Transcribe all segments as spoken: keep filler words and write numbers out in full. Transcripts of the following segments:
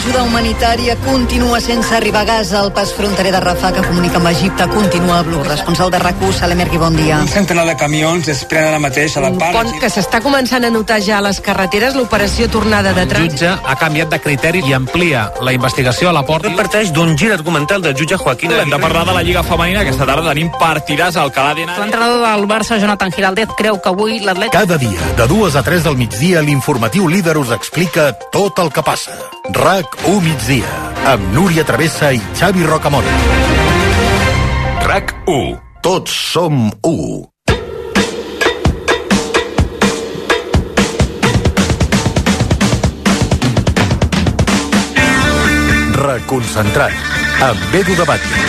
l'ajuda humanitària continua sense arribar a Gaza. El pas fronterer de Rafah, que comunica amb Egipte, continua blu. Responsable de RAC u, Salem Ergui, bon dia. Un centenar de camions desprenen ara mateix a la part... Un pont que s'està començant a notar ja a les carreteres, l'operació tornada de trànsit. El jutge ha canviat de criteri i amplia la investigació a la porta. Tot parteix d'un gir argumental del jutge Joaquín. Hem de parlar de la Lliga Femenina. Aquesta tarda tenim partidàs al Alcalá de Henares. L'entrenador del Barça, Jonathan Giraldez, creu que avui l'Atlètic... Cada dia, de dues a tres del migdia, l'informatiu líder us explica tot el que passa. RAC u migdia, amb Núria Travessa i Xavi Rocamora. RAC u. Tots som u. Reconcentrat, amb Edu de Batlle.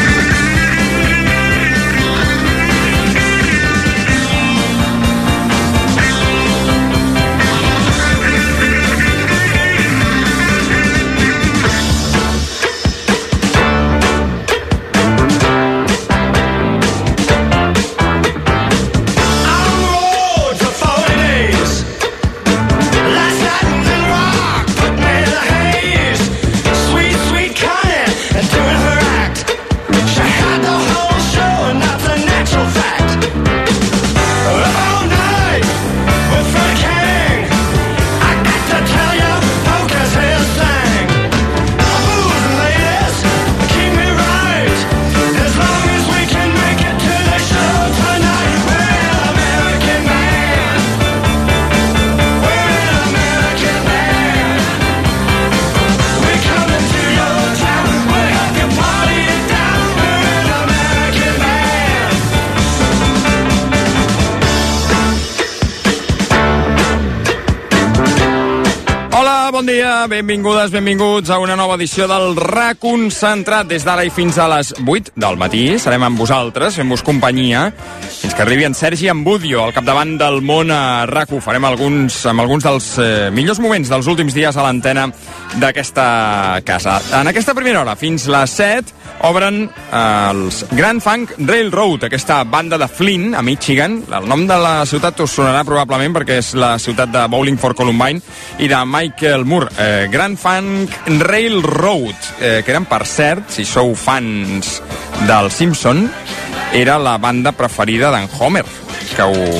Bon dia, benvingudes, benvinguts a una nova edició del Reconcentrat. Des d'ara i fins a les vuit del matí serem amb vosaltres, fent-vos companyia, fins que arribi en Sergi Ambudio al capdavant del món a RAC u. Farem alguns, amb alguns dels eh, millors moments dels últims dies a l'antena d'aquesta casa. En aquesta primera hora, fins les set, obren eh, els Grand Funk Railroad, aquesta banda de Flint, a Michigan. El nom de la ciutat us sonarà probablement perquè és la ciutat de Bowling for Columbine i de Michael Moore. Eh, Grand Funk Railroad, eh, que eren, per cert, si sou fans del Simpson, era la banda preferida d'en Homer, que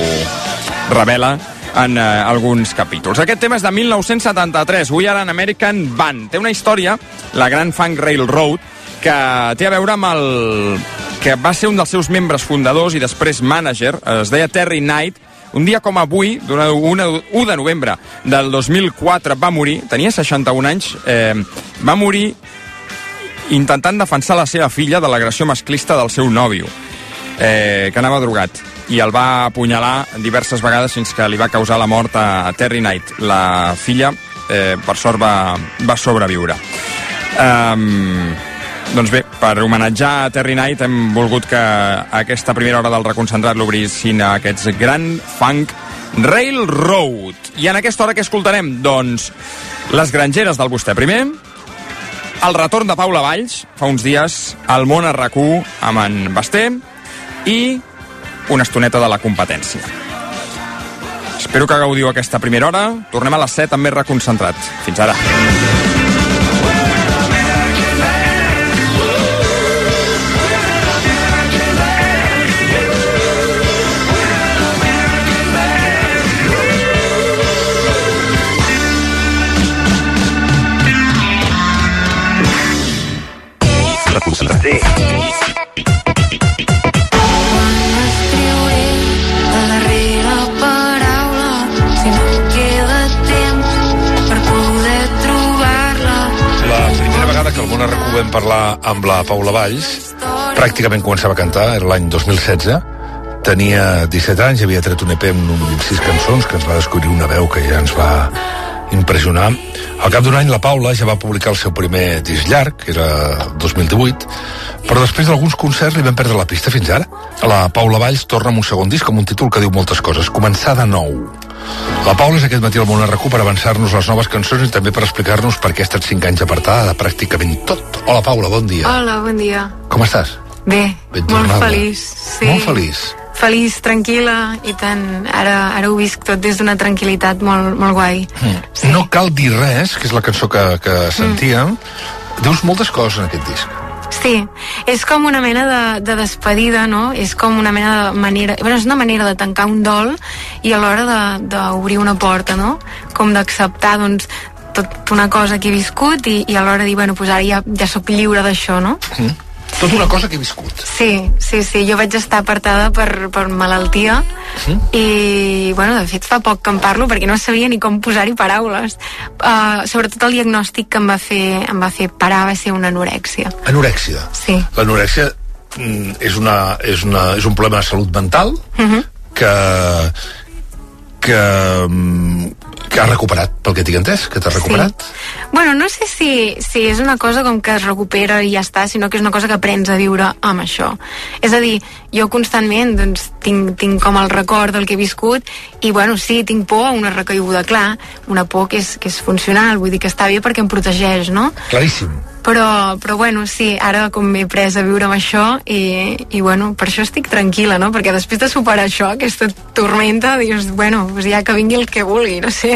ho revela en eh, alguns capítols. Aquest tema és de mil nou-cents setanta-tres, We Are an American Band. Té una història, la Grand Funk Railroad, que té a veure amb el... que va ser un dels seus membres fundadors i després mànager, es deia Terry Knight. Un dia com avui, u de novembre del dos mil quatre, va morir, tenia seixanta-un anys, eh, va morir intentant defensar la seva filla de l'agressió masclista del seu nòvio, eh, que anava drogat, i el va apunyalar diverses vegades fins que li va causar la mort a Terry Knight. La filla, eh, per sort, va, va sobreviure. Um, doncs bé, per homenatjar a Terry Knight hem volgut que aquesta primera hora del Reconcentrat l'obrissin a aquests Grand Funk Railroad. I en aquesta hora què escoltarem? Doncs les grangeres del Vostè primer, el retorn de Paula Valls, fa uns dies, al món a RAC u amb en Basté, i una estoneta de la competència. Espero que gaudiu aquesta primera hora. Tornem a les set amb més Reconcentrat. Fins ara. Reconcentrat. Sí. Que el món a RAC u vam parlar amb la Paula Valls, pràcticament començava a cantar, era l'any dos mil setze, tenia disset anys, havia tret un E P amb sis cançons, que ens va descobrir una veu que ja ens va impressionar. Al cap d'un any la Paula ja va publicar el seu primer disc llarg, que era dos mil divuit, però després d'alguns concerts li vam perdre la pista fins ara. La Paula Valls torna amb un segon disc amb un títol que diu moltes coses, Començar de nou. La Paula és aquest matí al món a RAC u per avançar-nos les noves cançons i també per explicar-nos per què ha estat cinc anys apartada de pràcticament tot. Hola, Paula, bon dia. Hola, bon dia. Com estàs? Bé, Ben molt tornada. feliç. Sí. Molt feliç. feliç, tranquil·la, i tant, ara, ara ho visc tot des d'una tranquil·litat molt, molt guai. Mm. Sí. No cal dir res, que és la cançó que, que sentíem. Mm. Dius moltes coses en aquest disc. Sí, és com una mena de, de despedida, no? És com una mena de manera... Bueno, és una manera de tancar un dol i alhora d'obrir una porta, no? Com d'acceptar, doncs, tot una cosa que he viscut i, i alhora dir, bueno, pues ara ja, ja sóc lliure d'això, no? Mm. Tot una cosa que he viscut. Sí, sí, sí. Jo vaig estar apartada per, per malaltia sí? I, bueno, de fet fa poc que en parlo perquè no sabia ni com posar-hi paraules. Uh, sobretot el diagnòstic que em va fer, em va fer parar va ser una anorèxia. Anorèxia? Sí. L'anorèxia mm, és, una, és, una, és un problema de salut mental uh-huh. que... que que has recuperat, pel que tinc entès, que t'has recuperat. Sí. Bueno, no sé si, si és una cosa com que es recupera i ja està, sinó que és una cosa que aprens a viure amb això. És a dir, jo constantment doncs, tinc, tinc com el record del que he viscut i, bueno, sí, tinc por a una recaiguda, clar, una por que és, que és funcional, vull dir que està bé perquè em protegeix, no? Claríssim. Però, però bueno, sí, ara com m'he pres a viure amb això i, i bueno, per això estic tranquil·la, no? Perquè després de superar això, aquesta tormenta, dius, bueno, pues ja que vingui el que vulgui, no sé.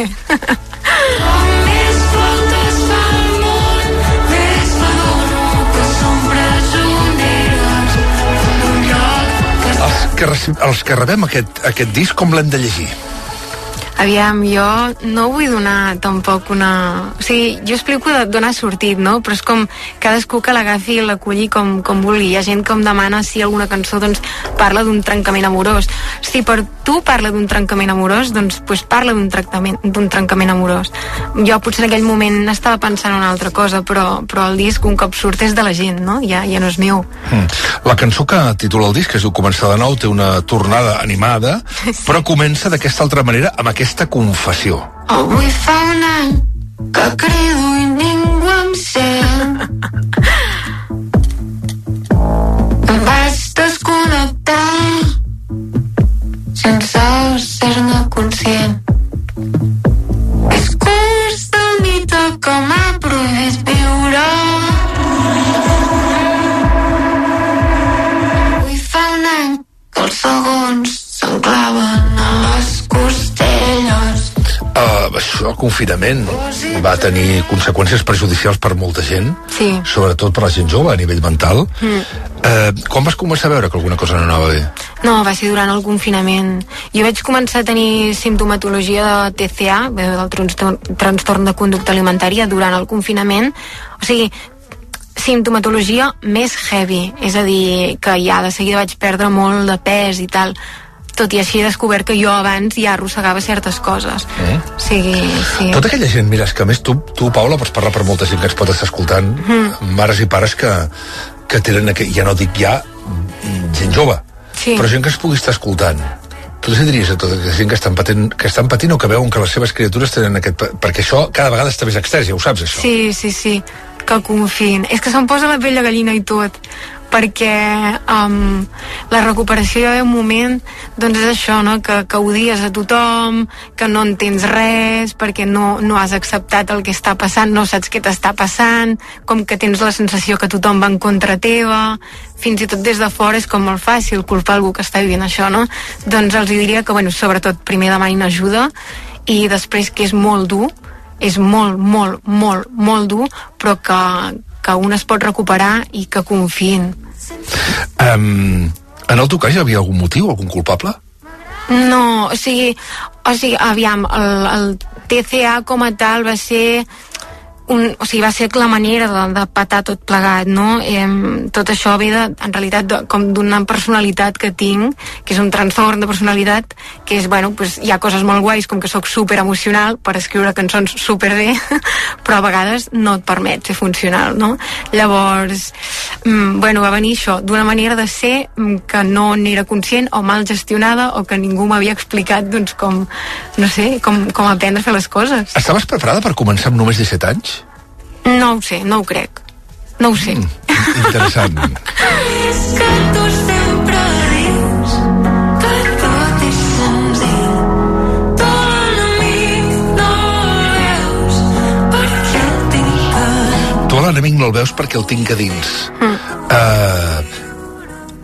Els que, els que rebem aquest, aquest disc, com l'hem de llegir? Aviam, jo no vull donar tampoc una... O sigui, jo explico de donar sortit, no? Però és com cadascú que l'agafi i l'aculli com, com vulgui. Hi ha gent que em demana si alguna cançó doncs, parla d'un trencament amorós. Si per tu parla d'un trencament amorós, doncs pues parla d'un d'un trencament amorós. Jo potser en aquell moment estava pensant en una altra cosa, però, però el disc un cop surt és de la gent, no? Ja, ja no és meu. Mm. La cançó que titula el disc, que es diu Començar de nou, té una tornada animada, sí. Però comença d'aquesta altra manera amb aquesta aquesta confessió. Avui fa un any que crido i ningú em sent. Em vaig desconnectar sense ser-ne conscient. És curs del mite que m'ha prohibit viure. Avui fa un any que els segons s'enclaven a les costelles. Uh, això, el confinament, va tenir conseqüències perjudicials per molta gent, sí. Sobretot per la gent jove a nivell mental. Mm. Uh, quan vas començar a veure que alguna cosa no anava bé? No, va ser durant el confinament. Jo vaig començar a tenir simptomatologia de T C A, del trastorn, trastorn de conducta alimentària, durant el confinament. O sigui, simptomatologia més heavy, és a dir, que ja de seguida vaig perdre molt de pes i tal. Tot i així he descobert que jo abans ja arrossegava certes coses. Eh? O sigui, sí. Tota aquella gent, mira, és que a més tu, tu Paula, pots parlar per molta gent que ens pot estar escoltant, mm. mares i pares que, que tenen, aqu... ja no dic ja, gent jove, sí. Però gent que es pugui estar escoltant. Tu els diries a tota aquesta gent que estan patint, que estan patint o que veuen que les seves criatures tenen aquest... Perquè això cada vegada està més extès, ja ho saps, això. Sí, sí, sí, que confiïn. És que se'm posa la pell de gallina i tot, perquè um, la recuperació hi ha un moment, doncs és això, no? que, que odies a tothom, que no entens res, perquè no, no has acceptat el que està passant, no saps què t'està passant, com que tens la sensació que tothom va en contra teva, fins i tot des de fora és com molt fàcil culpar algú que està vivint això, no? Doncs els diria que, bueno, sobretot primer demanin ajuda i després que és molt dur, és molt, molt, molt, molt dur, però que, que un es pot recuperar i que confiïn. Um, en el teu cas hi havia algun motiu, algun culpable? No, o sigui, o sigui aviam, el, el T C A com a tal va ser un, o sigui, va ser la manera de, de patar tot plegat, no? Eh, tot això ve de, en realitat de, com d'una personalitat que tinc, que és un trastorn de personalitat, que és, bueno, pues, hi ha coses molt guais, com que sóc super emocional per escriure cançons super bé, però a vegades no et permet ser funcional, no? Llavors, mm, bueno, va venir això, d'una manera de ser mm, que no n'era conscient o mal gestionada o que ningú m'havia explicat, doncs, com, no sé, com, com aprendre a fer les coses. Estaves preparada per començar amb només disset anys? No ho sé, no ho crec. No ho sé. Mm, interessant. És que tu sempre dius que tot és senzill. Tu l'enemic no el veus perquè el tinc a dins. Tu l'enemic no el veus perquè el tinc a dins. Mm. Uh,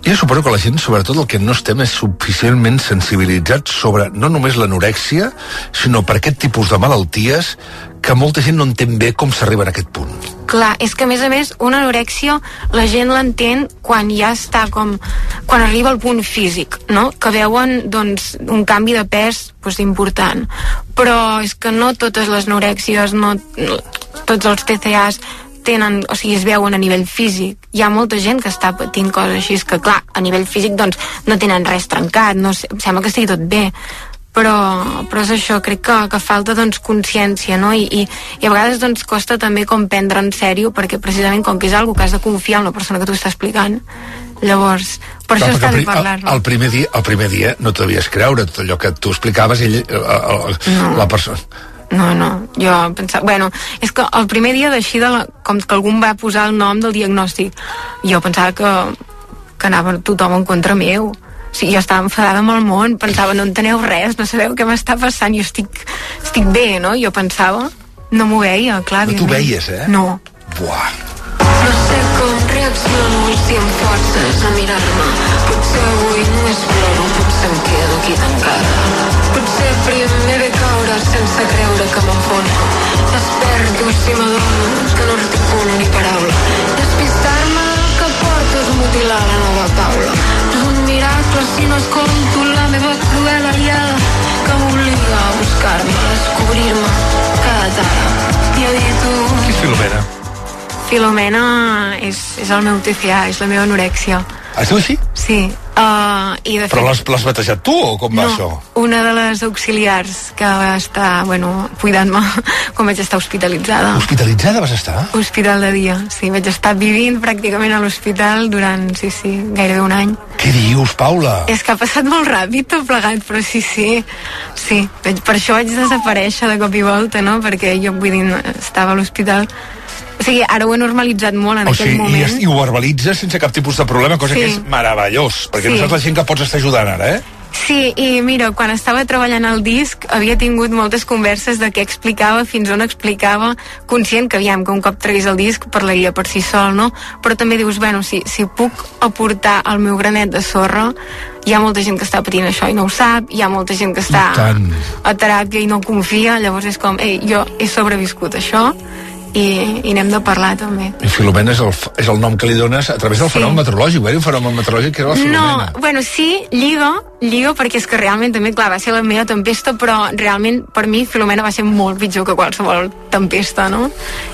Jo suposo que la gent, sobretot el que no estem és suficientment sensibilitzats sobre no només l'anorèxia, sinó per aquest tipus de malalties que molta gent no entén bé com s'arriba a aquest punt. Clar, és que a més a més una anorèxia la gent l'entén quan ja està com... quan arriba al punt físic, no? Que veuen, doncs, un canvi de pes doncs, important. Però és que no totes les anorèxies, no, no tots els T C As tenen, o sigui, es veuen a nivell físic. Hi ha molta gent que està patint coses així, que clar, a nivell físic doncs no tenen res trencat, no sé, sembla que estigui tot bé, però, però és això, crec que, que falta doncs consciència, no? I, i, i a vegades doncs costa també com prendre en sèrio, perquè precisament com que és algo que has de confiar en la persona que t'ho està explicant, llavors per clar, això està bé el, parlar-ne. El primer dia, el primer dia no t'ho devies creure, tot allò que tu explicaves, ell, el, el, no. la persona... No, no, jo pensava... Bueno, és que el primer dia d'així, de la, com que algú em va posar el nom del diagnòstic, jo pensava que, que anava tothom en contra meu. O sigui, jo estava enfadada amb el món, pensava, no enteneu res, no sabeu què m'està passant, jo estic, estic bé, no? Jo pensava, no m'ho veia, clar. No t'ho veies, eh? No. Buah. No sé com reacciono si em forces a mirar-me. Potser avui només ploro, potser em quedo aquí tancada. Potser primer ve caure sense creure que m'enfonso. Desperto si m'adono que no articulo ni paraula. Despistar-me que porto és mutilar la nova Paula. És un miracle si no escolto la meva cruel aliada que m'obliga a buscar-me, a descobrir-me cada tara. I a dir tu... Qui és Filomena? Filomena és, és el meu T C A, és la meva anorèxia. Es diu així? Sí. Uh, i de Però fet, l'has batejat tu o com va no, això? Una de les auxiliars que va estar, bueno, cuidant-me quan vaig estar hospitalitzada. Hospitalitzada vas estar? Hospital de dia, sí. Vaig estar vivint pràcticament a l'hospital durant, sí, sí, gairebé un any. Què dius, Paula? És que ha passat molt ràpid tot plegat, però sí, sí. Sí, per això vaig desaparèixer de cop i volta, no? Perquè jo, vull dir, estava a l'hospital. O sigui, ara ho he normalitzat molt en o aquest sigui, moment. I, i ho verbalitzes sense cap tipus de problema, cosa sí. que és meravellós, perquè sí. no saps la gent que pots estar ajudant ara, eh? Sí, i mira, quan estava treballant al disc havia tingut moltes converses de què explicava, fins on explicava, conscient que aviam, que un cop tregués el disc parlaria per si sol, no? Però també dius, bueno, si, si puc aportar el meu granet de sorra, hi ha molta gent que està patint això i no ho sap, hi ha molta gent que està a teràpia i no confia, llavors és com, ei, jo he sobreviscut això, i, i n'hem de parlar també. I Filomena és el, és el nom que li dones a través del sí. fenomen meteorològic, eh? Un fenomen meteorològic que era la Filomena. No, bueno, sí, lliga, lliga perquè és que realment també, clar, va ser la meva tempesta, però realment per mi Filomena va ser molt pitjor que qualsevol tempesta, no?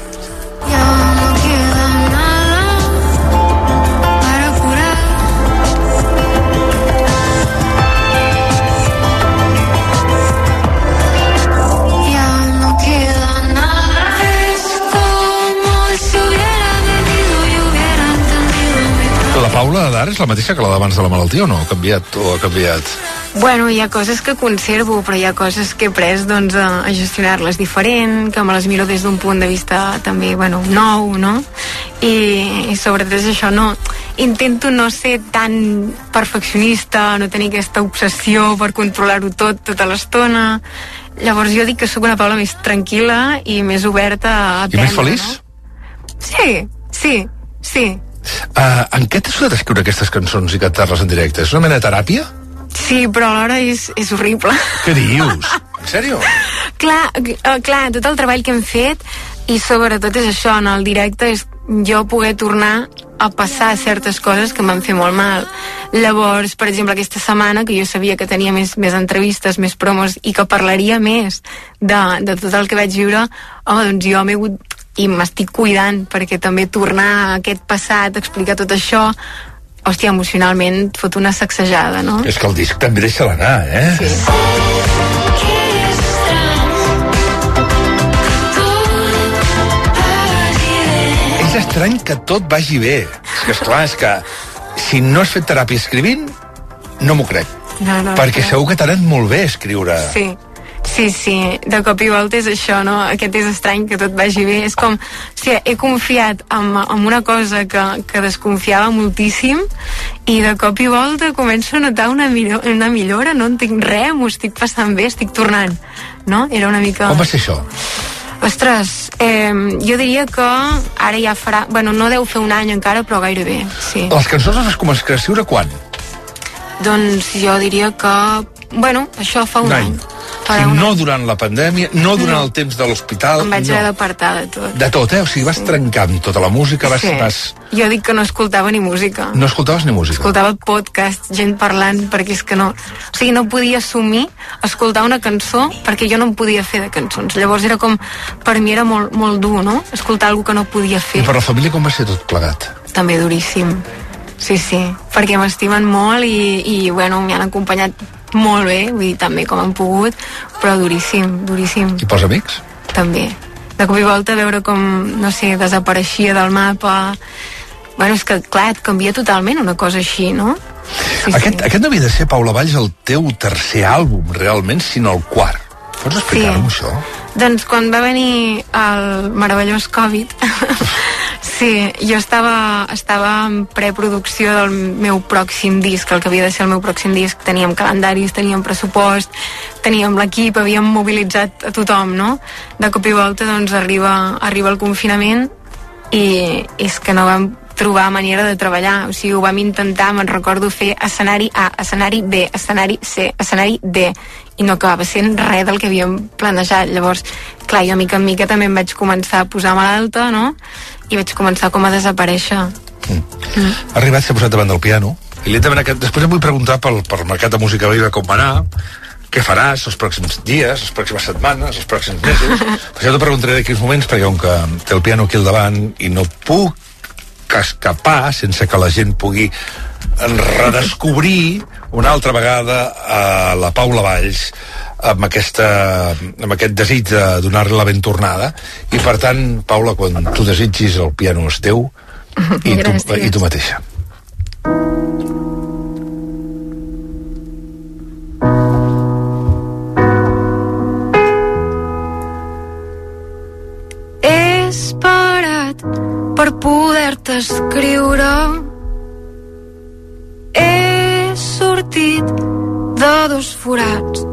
Ja no queda nada para curar. Ja no queda nada. Es como si hubiera bebido y hubiera entendido mi... La Paula d'ara és la mateixa que la d'abans de la malaltia o no? Ha canviat o ha canviat? Bueno, hi ha coses que conservo, però hi ha coses que he après doncs, a, a gestionar-les diferent, que me les miro des d'un punt de vista també, bueno, nou, no? I, i sobretot és això, no? Intento no ser tan perfeccionista, no tenir aquesta obsessió per controlar-ho tot, tota l'estona. Llavors jo dic que sóc una Paula més tranquil·la i més oberta a aprendre. I més feliç? No? Sí, sí, sí. Uh, en què t'has ajudat a escriure aquestes cançons i cantar-les en directe? És una mena de teràpia? Sí, però alhora és, és horrible. Què dius? En sèrio? Clar, uh, clar, tot el treball que hem fet i sobretot és això, en el directe és jo poder tornar a passar certes coses que m'han fet molt mal. Llavors, per exemple, aquesta setmana que jo sabia que tenia més, més entrevistes, més promos i que parlaria més de, de tot el que vaig viure, home, doncs jo m'he hagut i m'estic cuidant perquè també tornar a aquest passat, explicar tot això, hòstia, emocionalment et fot una sacsejada, no? És que el disc també deixa-la anar, eh? Sí. És estrany que tot vagi bé. És que, esclar, és que si no has fet teràpia escrivint, no m'ho crec. No, no, perquè no. segur que t'ha anat molt bé escriure. Sí. Sí, sí, de cop i volta és això, no? Aquest és estrany que tot vagi bé. És com, o sigui, he confiat en, en una cosa que, que desconfiava moltíssim i de cop i volta començo a notar una, millor, una millora, no entenc res, m'ho estic passant bé, estic tornant, no? Era una mica... Com va ser això? Ostres, eh, jo diria que ara ja farà... Bueno, no deu fer un any encara, però gairebé, sí. Les cançons les vas començar a escriure quan? Doncs jo diria que... Bueno, això fa un, un any. any. O sigui, no durant la pandèmia, no durant no. el temps de l'hospital. Em vaig no. haver d'apartar de tot. De tot, eh? O sigui, vas sí. trencant tota la música, vas, sí. vas... Jo dic que no escoltava ni música. No escoltaves ni música? Escoltava podcast, gent parlant, perquè és que no... O sigui, no podia assumir escoltar una cançó perquè jo no em podia fer de cançons. Llavors era com... Per mi era molt, molt dur, no? Escoltar alguna que no podia fer. I per la família com va ser tot plegat? També duríssim. Sí, sí. Perquè m'estimen molt i, i bueno, m'hi han acompanyat molt bé, vull dir, també com han pogut, però duríssim, duríssim. I pels amics? També. De cop i volta veure com, no sé, desapareixia del mapa... Bueno, és que, clar, et canvia totalment una cosa així, no? Sí, aquest, sí. aquest no havia de ser, Paula Valls, el teu tercer àlbum, realment, sinó el quart. Pots explicar-m'ho, sí. això? Doncs quan va venir el meravellós Covid, sí, jo estava, estava en preproducció del meu pròxim disc, el que havia de ser el meu pròxim disc. Teníem calendaris, teníem pressupost, teníem l'equip, havíem mobilitzat a tothom, no? De cop i volta, doncs, arriba, arriba el confinament i és que no vam trobar manera de treballar, o sigui, ho vam intentar, me'n recordo fer escenari A, escenari B, escenari C, escenari D, i no acabava sent res del que havíem planejat. Llavors, clar, jo mica en mica també em vaig començar a posar malalta, no? I vaig començar com a desaparèixer. Mm. Mm. Ha arribat, s'ha posat davant del piano, i lentament aquest... després em vull preguntar pel, pel mercat de música viva com va anar, què faràs els pròxims dies, les pròximes setmanes, els pròxims mesos. Però ja t'ho preguntaré d'aquí uns moments, perquè com que té el piano aquí al davant i no puc escapar sense que la gent pugui redescobrir una altra vegada a la Paula Valls amb, aquesta, amb aquest desig de donar-li la ben tornada, i per tant, Paula, quan tu desitgis, el piano és teu i tu, i tu mateixa. He esperat per poder-te escriure, he sortit de dos forats,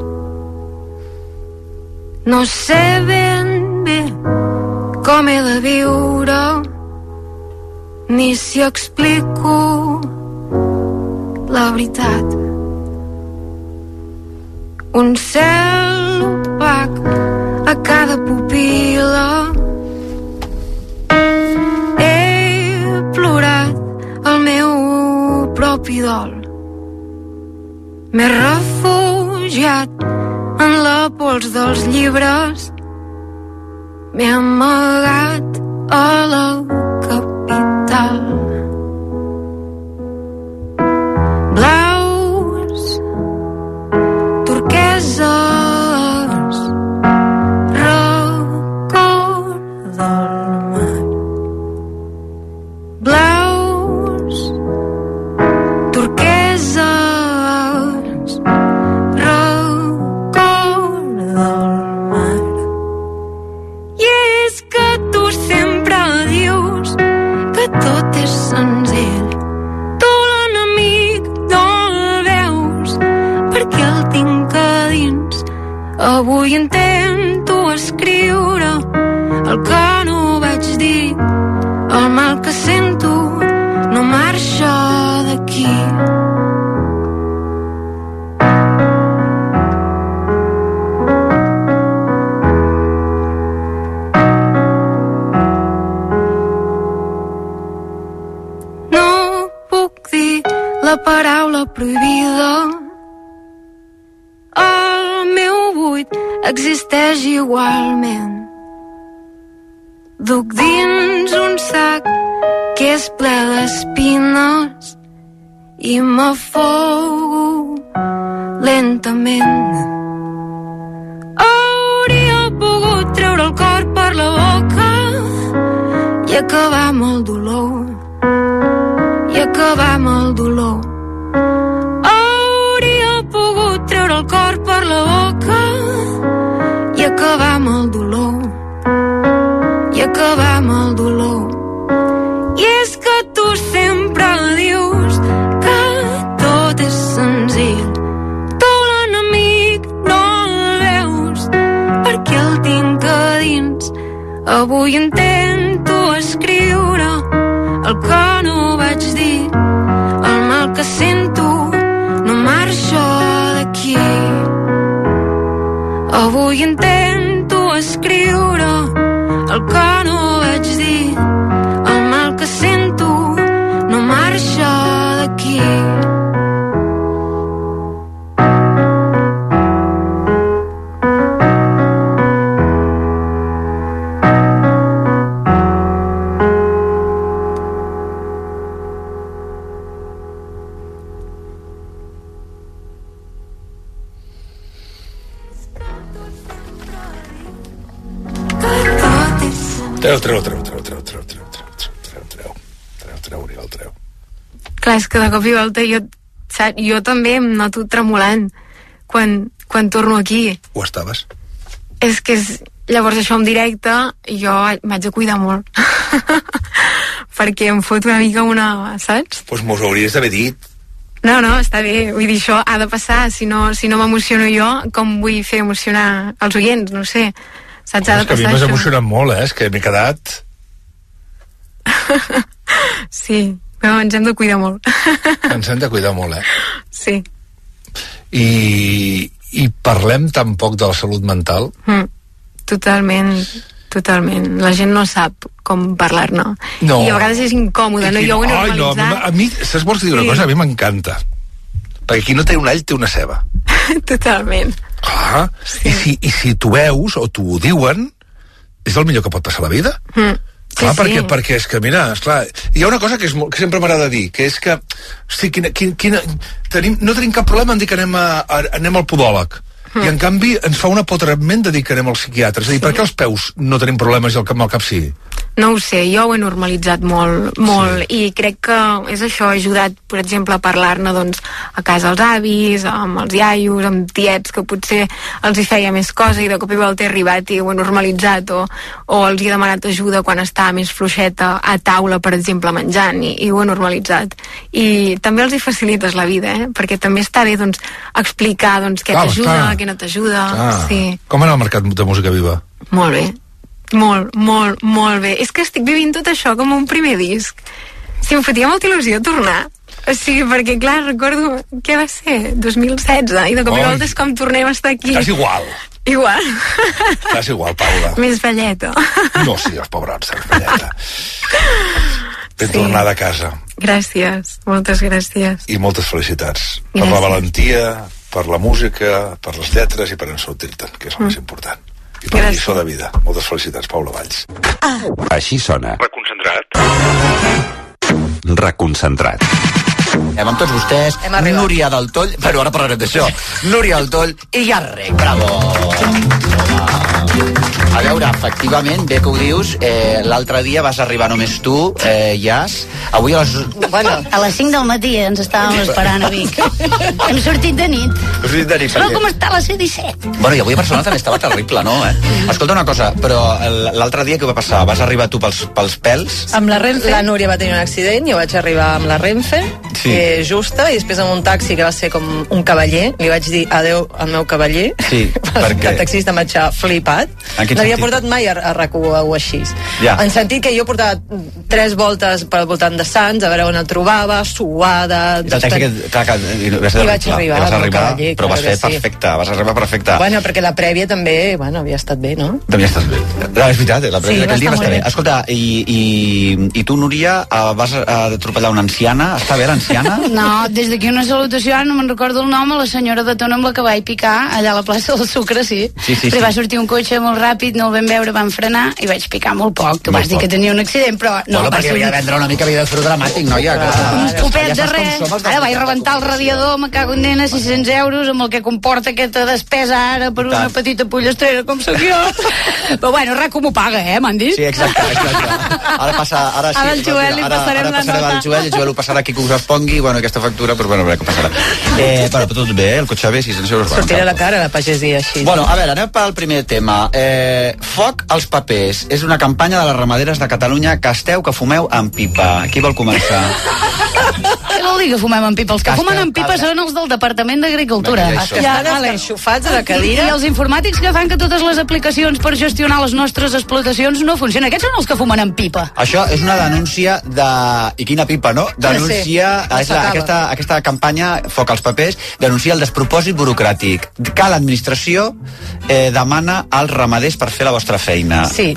no sé ben bé com he de viure, ni si explico la veritat. Un cel opac a cada pupil·la, propi dol. M'he refugiat en la pols dels llibres, m'he amagat a la capital. Blaus, turqueses, record del mar. Blaus, turqueses, record del mar. I és que tu sempre dius que tot és senzill. Tu l'enemic no el veus perquè el tinc a dins. Avui intento escriure el que no vaig dir. El mal que sento no marxa d'aquí. No puc dir la paraula prohibida. El meu buit existeix igualment. Duc dins un sac que és ple d'espines i m'afogo lentament. Hauria pogut treure el cor per la boca i acabar amb el dolor, i acabar amb el dolor. Hauria pogut treure el cor per la boca i acabar amb el dolor, i acabar amb el dolor. I és que tu sempre dius que tot és senzill. Tu l'enemic no el veus perquè el tinc a dins. Avui intento escriure el que no vaig dir, el mal que sento no marxa d'aquí. Avui intento escriure el que no vaig dir, el mal que sento no marxa d'aquí. Treu, treu, treu, treu, treu, treu, treu, treu, treu, treu, treu, treu, treu, Oriol, treu. Clar, és que de cop i volta jo, saps, jo també em noto tremolant quan, quan torno aquí. Ho estaves? És que és, llavors això en directe jo m'haig de cuidar molt perquè em fot una mica una, saps? Doncs pues mos ho hauries d'haver dit. No, no, està bé, vull dir, això ha de passar, si no, si no m'emociono jo, com vull fer emocionar els oients, no sé. Saps, ha de és que a mi m'has emocionat molt, eh? És que m'he quedat... Sí, però ens hem de cuidar molt. Ens hem de cuidar molt, eh? Sí. I, i parlem tan poc de la salut mental? Mm, totalment, totalment. La gent no sap com parlar-ne. No. I a vegades és incòmode, no? Jo ho he normalitzat. Ai, no, a mi, saps, vols dir una sí. cosa? A mi m'encanta. Perquè qui no té un all té una ceba. Totalment. Clar, sí. I, si, i si t'ho veus o t'ho diuen, és el millor que pot passar a la vida. Mm. Clar, sí, perquè, sí. perquè és que, mira, esclar, hi ha una cosa que, és, molt- que sempre m'agrada dir, que és que, hosti, quina, quina, quina, tenim, no tenim cap problema en dir que anem, a, a, anem al podòleg. Mm. I en canvi ens fa un apoderament de dir que anem al psiquiatre. És a dir, sí. Per què els peus no tenim problemes i el cap amb el cap sí? No ho sé, jo ho he normalitzat molt, molt, sí. I crec que és això, ha ajudat, per exemple, a parlar-ne doncs, a casa als avis, amb els iaios, amb tiets, que potser els hi feia més cosa i de cop i volta he arribat i ho he normalitzat, o, o els he demanat ajuda quan estava més fluixeta a taula, per exemple, menjant, i, i ho he normalitzat. I també els hi facilites la vida, eh? Perquè també està bé doncs, explicar doncs, què Clar, t'ajuda, clar. què no t'ajuda. Ah, Sí. com anar al mercat de música viva? Molt bé. Molt, molt, molt bé. És que estic vivint tot això com un primer disc. Si em fotia molta il·lusió tornar. O sigui, perquè clar, recordo què va ser? dos mil setze, i de cop i volta és com tornem a estar aquí. Estàs igual. Igual. Estàs igual, Paula. Més velleta. No sigues pobrats, velleta. Ben Sí. tornada a casa. Gràcies, moltes gràcies. I moltes felicitats. Per Gràcies. la valentia, per la música, per les lletres i per ensortir-te'n, que és el mm. més important. I per la lliçó de vida. Moltes felicitats, Paula Valls. Ah. Així sona. Reconcentrat. Reconcentrat. Hem amb tots vostès, Núria del Toll, però ara parlarem d'això, Núria del Toll i Jarrec, bravo! A veure, efectivament, bé que ho dius, eh, l'altre dia vas arribar només tu, eh, Jas, avui a les... Bueno, a les cinc del matí ens estàvem esperant a Vic. Hem sortit de nit. Hem sortit de nit, Però perquè... com està la C disset? Bueno, i avui a Barcelona també estava terrible, no? Eh? Escolta una cosa, però el- l'altre dia què va passar? Vas arribar tu pels, pels pèls? Amb la Renfe, la Núria va tenir un accident, jo vaig arribar amb la Renfe, Sí. eh, justa, i després amb un taxi que va ser com un cavaller, li vaig dir adeu al meu cavaller, Sí, perquè... el taxista em va deixar flipat, En quin no havia sentit? portat mai a, a RAC u o així. Ja. En sentit que jo portava tres voltes pel voltant de Sants, a veure on el trobava, suada... El taxi que, clar, que, i, vas I vaig arribar, vas amb el arribar cavaller, però vas clar fer que sí. perfecte, vas arribar perfecte. Bueno, perquè la prèvia també, bueno, havia estat bé, no? També estàs bé. No, és veritat, la Sí, prèvia va d'aquell dia estar va estar molt bé. bé. Escolta, i, i, i tu, Núria, eh, vas eh, atropellar una anciana? Està bé l'anciana? No, des d'aquí una salutació, ara no me'n recordo el nom, a la senyora de Tona amb la que vaig picar allà a la plaça del Sucre, sí. Sí, sí, Però sí. va sortir un cotxe molt ràpid, no el vam veure, van frenar i vaig picar molt poc. Tu Molt vas dir poc. que tenia un accident, però no, bueno, va perquè ser havia de vendre una mica, havia de fer-ho dramàtic, noia. un copet de res. som els de- Ara vaig rebentar el radiador, me cago en nena, sis-cents euros, amb el que comporta aquesta despesa ara per una Tant. petita pollestrera com sóc jo. Però bueno, RAC m'ho paga, eh, m'han dit. Sí, exacte, exacte. Ara passa... Ara, sí, Ara al Joel li ara, passarem ara la passarem nota. al Joel, el Joel ho passarà aquí que us respongui, bueno, aquesta factura, però bueno, a veure què passarà. Eh, bueno, però tot bé, el cotxe bé, sis-cents euros. Bueno, Sortiré la cara a la pagesia així. Bueno, a veure, anem pel primer tema. Eh, foc als papers. És una campanya de les ramaderes de Catalunya que esteu, que fumeu amb pipa. Qui vol començar? Què vol dir que fumem en pipa? Els que fumen en pipa són els del Departament d'Agricultura. Els que estan escarxofats a la cadira. I els informàtics que fan que totes les aplicacions per gestionar les nostres explotacions no funcionen. Aquests són els que fumen en pipa. Això és una denúncia de... I quina pipa, no? Denuncia... Sí, és la, aquesta, aquesta campanya, Foc als papers, denuncia el despropòsit burocràtic. Que l'administració eh, demana als ramaders per fer la vostra feina. Sí.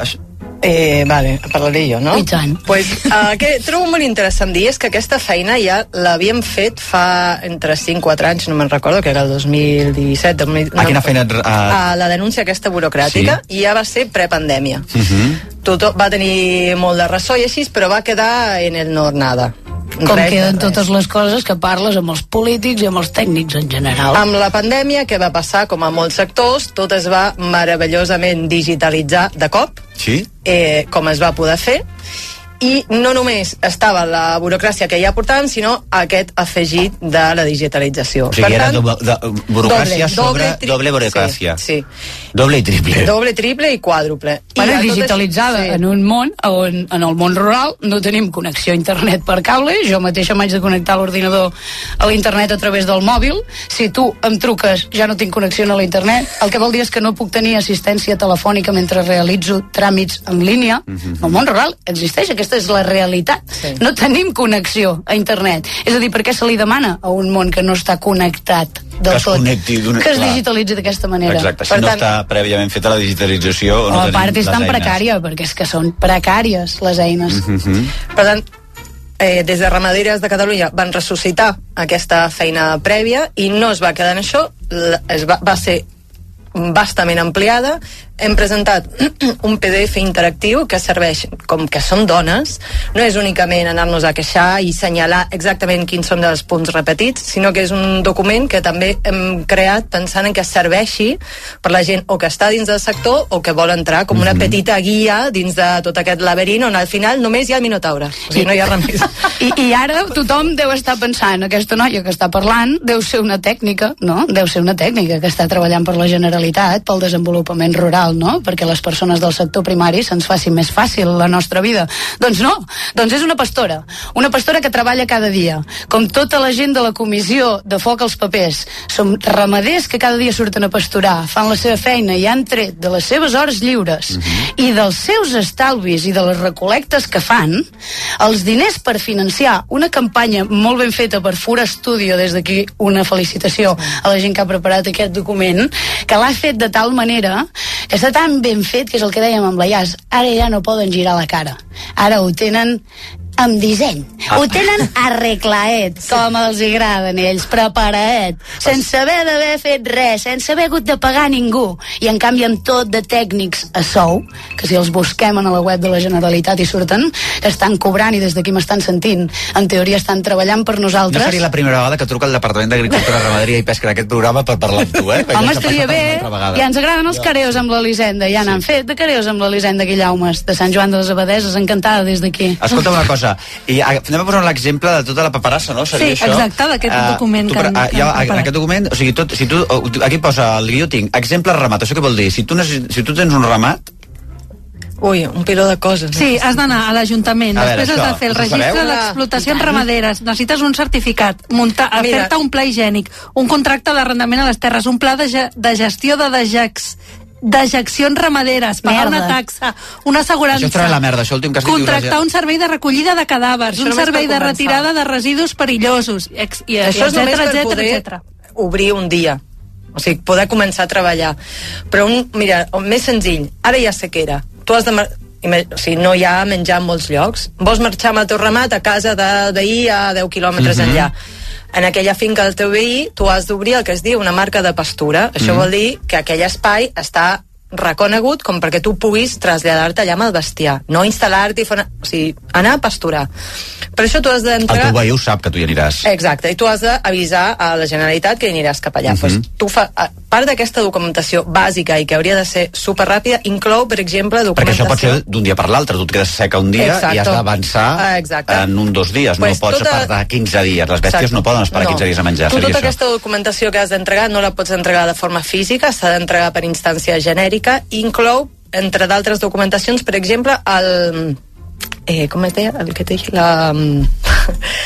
Eh, vale, parlaré jo, no? I tant. Pues, uh, que trobo molt interessant dir és que aquesta feina ja l'havíem fet fa entre cinc i quatre anys, no me'n recordo, que era el dos mil disset. dos mil... A quina feina? Uh... Uh, la denúncia aquesta burocràtica, sí. I ja va ser prepandèmia. Uh -huh. Tot va tenir molt de ressò i així, però va quedar en el no nada. Com res, queden totes les coses que parles amb els polítics i amb els tècnics en general. Amb la pandèmia, què va passar? Com a molts sectors, tot es va meravellosament digitalitzar de cop, sí? eh, com es va poder fer, i no només estava la burocràcia que ja portàvem, sinó aquest afegit de la digitalització. O sigui, per era tant, doble, do, burocràcia doble, sobre doble, doble burocràcia. Sí, sí. Doble i triple. Doble, triple i quàdruple. Bueno, I digitalitzada això, sí. En un món on en el món rural no tenim connexió a internet per cable. Jo mateixa m'haig de connectar l'ordinador a l'internet a través del mòbil. Si tu em truques, ja no tinc connexió a l'internet. El que vol dir és que no puc tenir assistència telefònica mentre realitzo tràmits en línia. Uh-huh. El món rural existeix, aquesta és la realitat. Sí. No tenim connexió a internet. És a dir, per què se li demana a un món que no està connectat del que es tot, que es clar. digitalitzi d'aquesta manera? Exacte, si per no tant, està prèviament feta la digitalització o no a tenim part és tan eines. precària, perquè és que són precàries les eines. Uh-huh. Per tant, eh, des de Ramaderes de Catalunya van ressuscitar aquesta feina prèvia i no es va quedar en això, es va, va ser bastament ampliada. Hem presentat un P D F interactiu que serveix, com que som dones, no és únicament anar-nos a queixar i assenyalar exactament quins són els punts repetits, sinó que és un document que també hem creat pensant en que serveixi per la gent o que està dins del sector o que vol entrar com una petita guia dins de tot aquest laberint on al final només hi ha el Minotaure. O sigui, no hi ha res més. I, I ara tothom deu estar pensant, aquesta noia que està parlant deu ser una tècnica, no? Deu ser una tècnica que està treballant per la Generalitat, pel desenvolupament rural, no? Perquè les persones del sector primari se'ns faci més fàcil la nostra vida. Doncs no, doncs és una pastora, una pastora que treballa cada dia, com tota la gent de la comissió de Foc als papers. Som ramaders que cada dia surten a pasturar, fan la seva feina i han tret de les seves hores lliures uh-huh. i dels seus estalvis i de les recol·lectes que fan, els diners per financiar una campanya molt ben feta per Fura Studio, des d'aquí una felicitació a la gent que ha preparat aquest document, que l'ha fet de tal manera que està tan ben fet, que és el que dèiem amb la Ias, ara ja no poden girar la cara, ara ho tenen amb disseny, ah. ho tenen arreglaet, sí. com els agraden ells, preparaet, sense haver d'haver fet res, sense haver hagut de pagar ningú, i en canvi amb tot de tècnics a sou, que si els busquem a la web de la Generalitat i surten, estan cobrant i des d'aquí m'estan sentint, en teoria estan treballant per nosaltres. No seria la primera vegada que truca el Departament d'Agricultura, Ramaderia i Pesca d'aquest programa per parlar amb tu, eh? Home, estaria bé, ja ens agraden els careos amb l'Elisenda, ja n'han sí. fet de careos amb l'Elisenda Guillaumes, de Sant Joan de les Abadeses, encantada des d'aquí. Escolta una cosa, i anem a posar l'exemple de tota la paperassa, no? Seria sí, això? exacte, d'aquest uh, document tu, que, han, uh, ja, que en aquest document, o sigui, tot, si tu, aquí posa el guió tinc, exemple ramat, això què vol dir? Si tu, si tu tens un ramat, Ui, un piló de coses. Sí, has d'anar a l'Ajuntament, després veure, has de fer el registre d'explotacions ramaderes, necessites un certificat, muntar, fer-te un pla higiènic, un contracte d'arrendament a les terres, un pla de, ge de gestió de dejecs, dejeccions ramaderes, pagar merda. una taxa, una assegurança, això la merda, això últim que contractar un servei de recollida de cadàvers, un servei de retirada de residus perillosos, i, i, això és només per etcètera, poder etcètera. obrir un dia, o sigui, poder començar a treballar. Però un, mira, el més senzill, ara hi ha sequera, tu has de... O sigui, no hi ha menjar en molts llocs. Vols marxar amb el teu ramat a casa del veí a deu quilòmetres uh-huh. enllà. En aquella finca del teu veí tu has d'obrir el que es diu una marca de pastura. Això uh-huh. vol dir que aquell espai està reconegut com perquè tu puguis traslladar-te allà amb el bestiar, no instal·lar-t'hi, una... o sigui, anar a pasturar. Per això tu has d'entregar... El teu veí ho sap que tu hi aniràs. Exacte, i tu has d'avisar a la Generalitat que hi aniràs cap allà. Uh-huh. pues, tu fa... Part d'aquesta documentació bàsica i que hauria de ser superràpida inclou, per exemple, documentació... Perquè això pot ser d'un dia per l'altre, tu et quedes seca un dia Exacto. i has d'avançar en un dos dies, pues no pots tota... apartar quinze dies, les bèsties Exacto. no poden esperar no. quinze dies a menjar. Tu tota això. aquesta documentació que has d'entregar no la pots entregar de forma física, s'ha d'entregar per instància genèrica, i inclou, entre d'altres documentacions, per exemple, el... Eh, com es deia? El que t'he dit? La...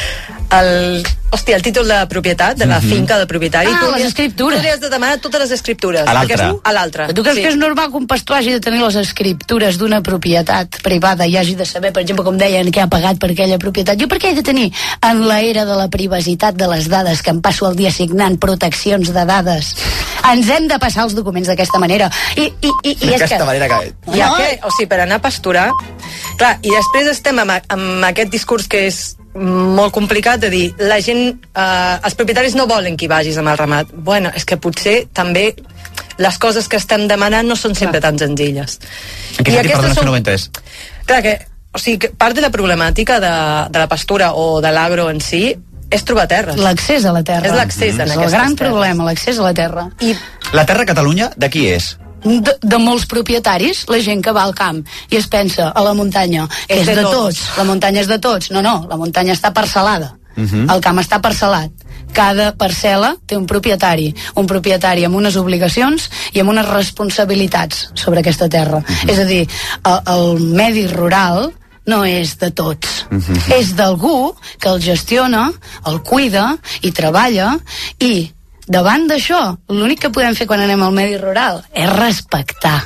el, hòstia, el títol de propietat de la Mhm. finca del propietari. Ah, Tu les hauries- escriptures. Tu hauries de demanar totes les escriptures. A l'altre. Perquè- A l'altre. Tu creus sí. que és normal que un pastor hagi de tenir les escriptures d'una propietat privada i hagi de saber, per exemple, com deien, què ha pagat per aquella propietat? Jo per què he de tenir, en l'era de la privacitat de les dades, que em passo el dia signant proteccions de dades, ens hem de passar els documents d'aquesta manera? I, i, i, i és D'aquesta que... manera que... Ja que, o sigui, per anar a pasturar... Clar, i després estem amb, amb aquest discurs que és molt complicat de dir, la gent, eh, els propietaris no volen que hi vagis amb el ramat. Bueno, és que potser també les coses que estem demanant no són sempre tan senzilles. En què I sentit, aquestes perdona, són- que no ho he entès? Clar que, o sigui, que part de la problemàtica de, de la pastura o de l'agro en si és trobar terres. L'accés a la terra. És l'accés en És el aquestes gran terres. problema, l'accés a la terra. I La terra a Catalunya, de qui és? De, de molts propietaris, la gent que va al camp i es pensa a la muntanya, que És és, de de tots. tots. La muntanya és de tots. No, no, la muntanya està parcel·lada. Mhm. El camp està parcel·lat. Cada parcel·la té un propietari, un propietari amb unes obligacions i amb unes responsabilitats sobre aquesta terra. És a dir, el, el medi rural no és de tots. És d'algú que el gestiona, el cuida, i treballa, i davant d'això, l'únic que podem fer quan anem al medi rural és respectar.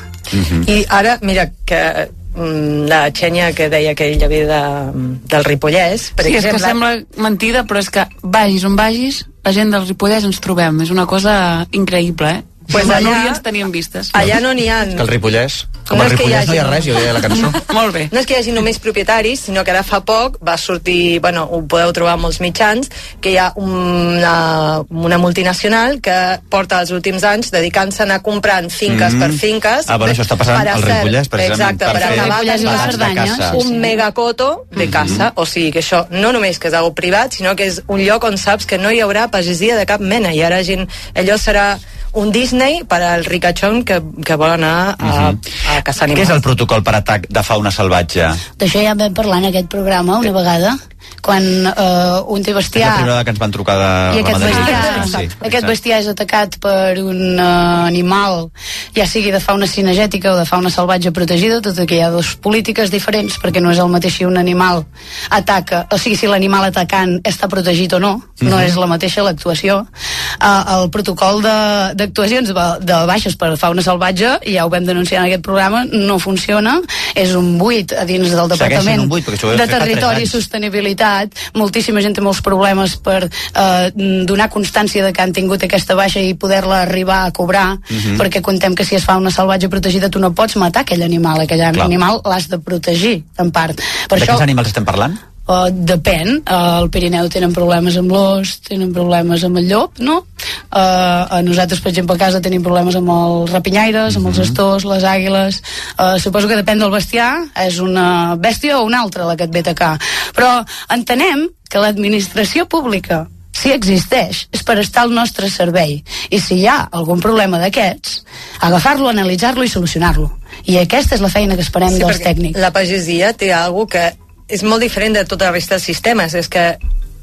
I ara, mira, que mm, la Xènia que deia que ella ve de, del Ripollès, per Sí, és que exemple... sembla mentida, però és que vagis on vagis, la gent del Ripollès ens trobem. És una cosa increïble, eh? Pues Amb la allà- Núria ens teníem vistes. Allà no n'hi ha... Que el Ripollès... Com No el és que hi Ripollès no hi ha hagi- res, jo deia la cançó. Molt bé. No és que hi hagi només propietaris, sinó que ara fa poc va sortir, bueno, ho podeu trobar en molts mitjans, que hi ha una, una multinacional que porta els últims anys dedicant-se a anar comprant finques Mhm. per finques. Ah, bueno, això està passant per a al fer- Ripollès, precisament, Exacte, per per, fer acabar Ripollès i les barats de Cerdanyes. caça. un megacoto de caça, o sigui que això no només que és algo privat, sinó que és un lloc on saps que no hi haurà pagesia de cap mena, i ara gent, allò serà un Disney per al ricachón que, que vol anar a, a caçar Què animals. és el protocol per atac de fauna salvatge? D'això ja en vam parlar en aquest programa una vegada, quan eh, un té És la bestiar primera que ens van trucar de i aquest ramaderia. bestiar, Sí, aquest exacte. bestiar és atacat per un uh, animal, ja sigui de fauna cinegètica o de fauna salvatge protegida, tot i que hi ha dues polítiques diferents, perquè no és el mateix si un animal ataca, o sigui, si l'animal atacant està protegit o no, no Mhm. és la mateixa l'actuació. Uh, el protocol de- d'actuacions de, de baixes per fauna salvatge, ja ho vam denunciar en aquest programa, no funciona, és un buit a dins del Segueix sent Departament un buit, perquè això ho vam de fer fa tres Territori i anys. Sostenibilitat. Moltíssima gent té molts problemes per eh, donar constància de que han tingut aquesta baixa i poder-la arribar a cobrar, Mhm. perquè contem que si es fa una salvatge protegida tu no pots matar aquell animal, aquell Clar. animal l'has de protegir, en part. Per De això, quins animals estem parlant? Uh, depèn, uh, al Pirineu tenen problemes amb l'os, tenen problemes amb el llop, no? Uh, a nosaltres, per exemple, a casa tenim problemes amb els rapinyaires, amb els astors, les àguiles. Uh, suposo que depèn del bestiar, és una bèstia o una altra la que et ve a atacar. Però entenem que l'administració pública, si existeix, és per estar al nostre servei. I si hi ha algun problema d'aquests, agafar-lo, analitzar-lo i solucionar-lo. I aquesta és la feina que esperem Sí, dels perquè tècnics. la pagesia té algo que és molt diferent de tota la resta dels sistemes, és que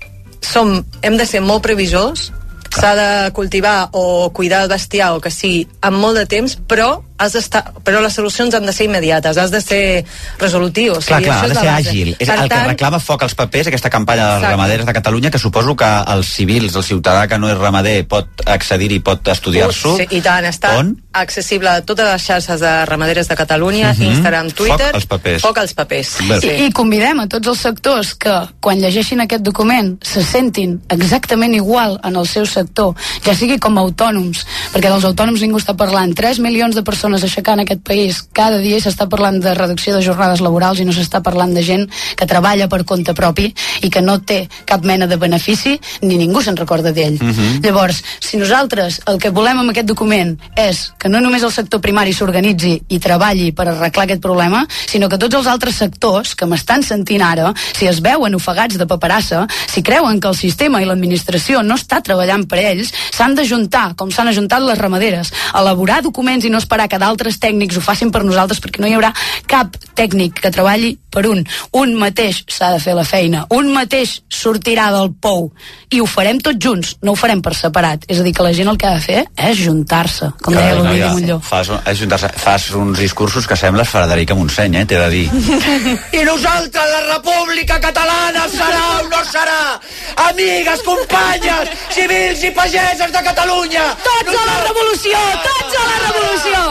som, hem de ser molt previsors, s'ha de cultivar o cuidar el bestiar o que sigui amb molt de temps, però has d'estar, però les solucions han de ser immediates, has de ser resolutiu. O Clar, sigui, clar, això ha de és la ser base. àgil. És Per el que tant, reclama foc als papers, aquesta campanya dels Exacte. ramaders de Catalunya, que suposo que els civils, el ciutadà que no és ramader, pot accedir i pot estudiar-s'ho. Sí, i tant, està On? accessible a totes les xarxes de ramaderes de Catalunya, Mhm. Instagram, Twitter. Foc als papers. Foc als papers. Bé. I, I convidem a tots els sectors que, quan llegeixin aquest document, se sentin exactament igual en el seu sector, ja sigui com a autònoms, perquè dels autònoms ningú està parlant. tres milions de persones aixecant aquest país cada dia i s'està parlant de reducció de jornades laborals i no s'està parlant de gent que treballa per compte propi i que no té cap mena de benefici ni ningú se'n recorda d'ell. Mhm. Llavors, si nosaltres el que volem amb aquest document és que no només el sector primari s'organitzi i treballi per arreglar aquest problema, sinó que tots els altres sectors que m'estan sentint ara, si es veuen ofegats de paperassa, si creuen que el sistema i l'administració no està treballant per ells, s'han d'ajuntar, com s'han ajuntat les ramaderes, elaborar documents i no esperar que que d'altres tècnics ho facin per nosaltres, perquè no hi haurà cap tècnic que treballi per un. Un mateix s'ha de fer la feina, un mateix sortirà del pou, i ho farem tots junts, no ho farem per separat. És a dir, que la gent el que ha de fer és juntar-se, com deia l'Ovidi Montllor. Fas, és juntar-se. Fas uns discursos que sembles Frederica Montseny, eh, t'he de dir. I nosaltres, la República Catalana, serà o no serà? Amigues, companyes, civils i pageses de Catalunya! Tots a la revolució! Tots a la revolució!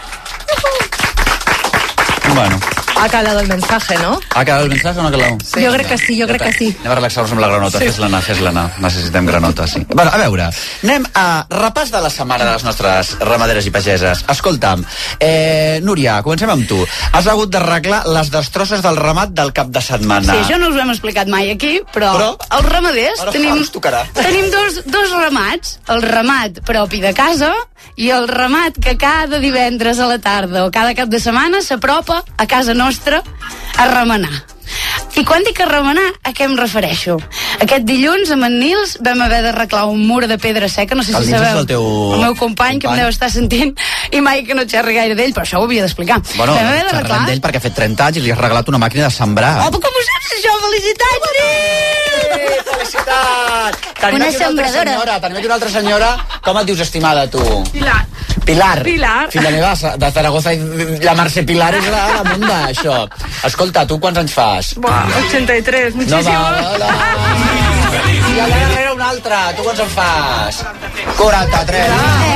Bueno. Ha calado el mensaje, ¿no? ¿Ha quedado el mensaje o no ha quedado? Sí. Jo crec que sí, jo crec que sí. Anem a relaxar-nos amb la granota, sí. Fes-la anar, fes-la anar. Necessitem granota, sí. Bueno, a veure, anem a repàs de la setmana de les nostres ramaderes i pageses. Escolta'm, eh, Núria, comencem amb tu. Has hagut d'arreglar les destrosses del ramat del cap de setmana. Sí, això no us ho hem explicat mai aquí, però, però els ramaders tenim, tenim dos, dos ramats. El ramat propi de casa i el ramat que cada divendres a la tarda o cada cap de setmana s'apropa a casa nostra a remenar. I quan dic a remenar, a què em refereixo? Aquest dilluns, amb en Nils, vam haver d'arreglar un mur de pedra seca, no sé si sabeu, el, teu... el meu company, company, que em deu estar sentint, i mai que no xerri gaire d'ell, però això ho havia d'explicar. Bueno, xerrem d'ell perquè ha fet trenta anys i li has regalat una màquina de sembrar. Oh, però com ho saps, això? Felicitats, Nils! Sí, felicitats! Tenim una aquí una sembradora. Altra senyora, tenim aquí una altra senyora. Com et dius, estimada, tu? Pilar. Pilar. Pilar. Filla meva, de Zaragoza, i la Mercè Pilar és la, la munda, això. Escolta, tu quants anys fas? Buah, ochenta y tres, muchísimo. No, va, la... I allà darrere una altra, tu quants en fas? quaranta-tres.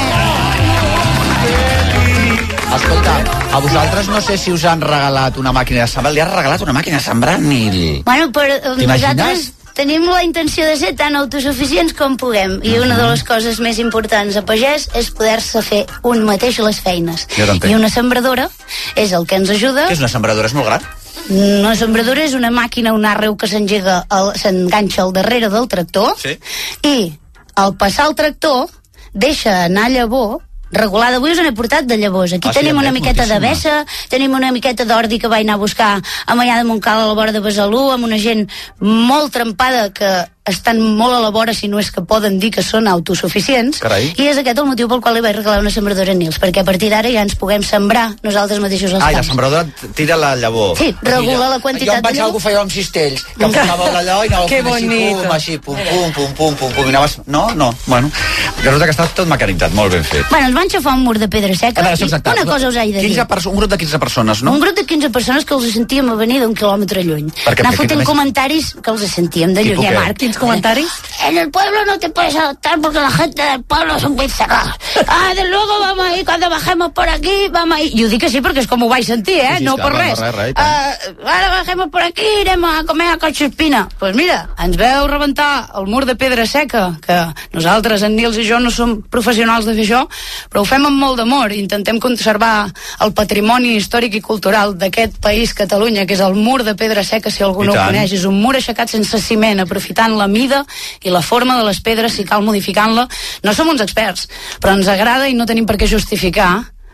Escolta, a vosaltres no sé si us han regalat una màquina de sembrar. Li has regalat una màquina de sembrar, Nil? Bueno, però nosaltres tenim la intenció de ser tan autosuficients com puguem, i una de les coses més importants a pagès és poder-se fer un mateix les feines. I una sembradora és el que ens ajuda. Què és una sembradora? És molt gran? Una sembradora és una màquina, un arreu que s'engega, s'enganxa al darrere del tractor, sí. I al passar el tractor deixa anar llavor regulada. Avui us n'he portat de llavors. Aquí ah, tenim sí, una miqueta de bessa, tenim una miqueta d'ordi que vaig anar a buscar a Maià de Montcal a la vora de Besalú, amb una gent molt trempada que estan molt a la vora, si no és que poden dir que són autosuficients. Carai. I és aquest el motiu pel qual li vaig regalar una sembradora a Nils, perquè a partir d'ara ja ens puguem sembrar nosaltres mateixos els camps. Ah, i la sembradora tira la llavor. Sí, regula la quantitat de llavor. Jo em vaig algú feia amb cistells, que em posava la llavor i anava fent així, pum, així, pum, pum, pum, pum, pum, pum, i anaves... No, no, bueno, resulta que està tot mecanitzat, molt ben fet. Bueno, ens van xafar un mur de pedra seca, veure, i una cosa us he de dir. Un grup de quinze persones, no? Un grup de quinze persones que els sentíem a venir d'un quilòmetre lluny. Anar fotent comentaris que els sentíem de lluny. Marc, quins comentaris? En el pueblo no te puedes adaptar porque la gente del pueblo son muy cerrados. Ah, de luego vamos a ir, cuando bajemos por aquí, vamos a ir. Jo dic que sí perquè és com ho vaig sentir, eh? Sí, sí, no per res. No, res, res uh, ara bajemos por aquí, irem a comer a Collsospina. Doncs pues mira, ens veu rebentar el mur de pedra seca, que nosaltres, en Nils i jo, no som professionals de fer això, però ho fem amb molt d'amor. Intentem conservar el patrimoni històric i cultural d'aquest país, Catalunya, que és el mur de pedra seca, si algú no ho coneix. És un mur aixecat sense ciment, aprofitant la mida i la forma de les pedres, si cal modificant-la. No som uns experts, però ens agrada i no tenim per què justificar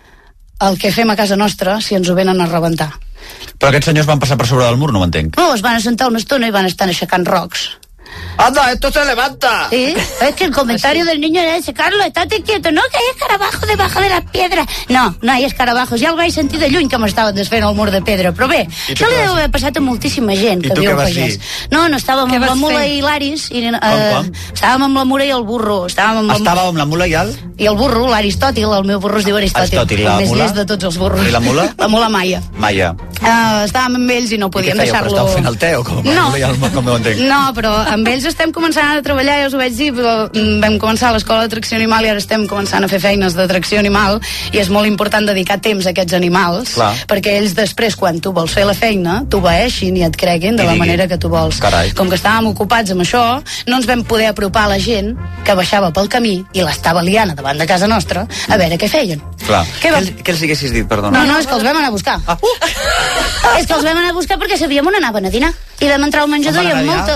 el que fem a casa nostra si ens ho venen a rebentar. Però aquests senyors van passar per sobre del mur, no m'entenc. No, es van assentar una estona i van estar aixecant rocs. ¡Anda, esto se levanta! Sí, es que el comentario del niño era ese: Carlos, estate quieto, no, que hay escarabajos debajo de las piedras. No, no hi ha escarabajos, ja el vaig sentir de lluny que m'estaven desfent el mur de pedra, però bé, això li deu haver passat a moltíssima gent que viu al Pagès. No, no, estàvem amb la mula i l'Aris, i, eh, com, com? estàvem amb la mula i el burro. Estàvem amb, estàvem amb la mula i el? I el burro, l'Aristòtil, el meu burro es diu Aristòtil. Aristòtil, la el més mula? llest de tots els burros. I la mula? La mula Maia. Maia. Uh, estàvem amb ells i no podíem deixar-lo... Però estàveu fent el te o com? No, el, com ho entenc? no, però amb ells estem començant a treballar, ja us ho vaig dir, però vam començar a l'escola d'atracció animal i ara estem començant a fer feines d'atracció animal, i és molt important dedicar temps a aquests animals. Clar. Perquè ells després, quan tu vols fer la feina, t'obeeixin i et creguin de I la digui. manera que tu vols. Carai. Com que estàvem ocupats amb això, no ens vam poder apropar a la gent que baixava pel camí i l'estava liant davant de casa nostra a veure què feien. Clar. Què, vam... què els haguessis dit, perdona? No, no, és que els vam anar a buscar. Ah. Uh! És que els vam anar a buscar perquè sabíem on anaven a dinar. I vam entrar al menjador i amb molta...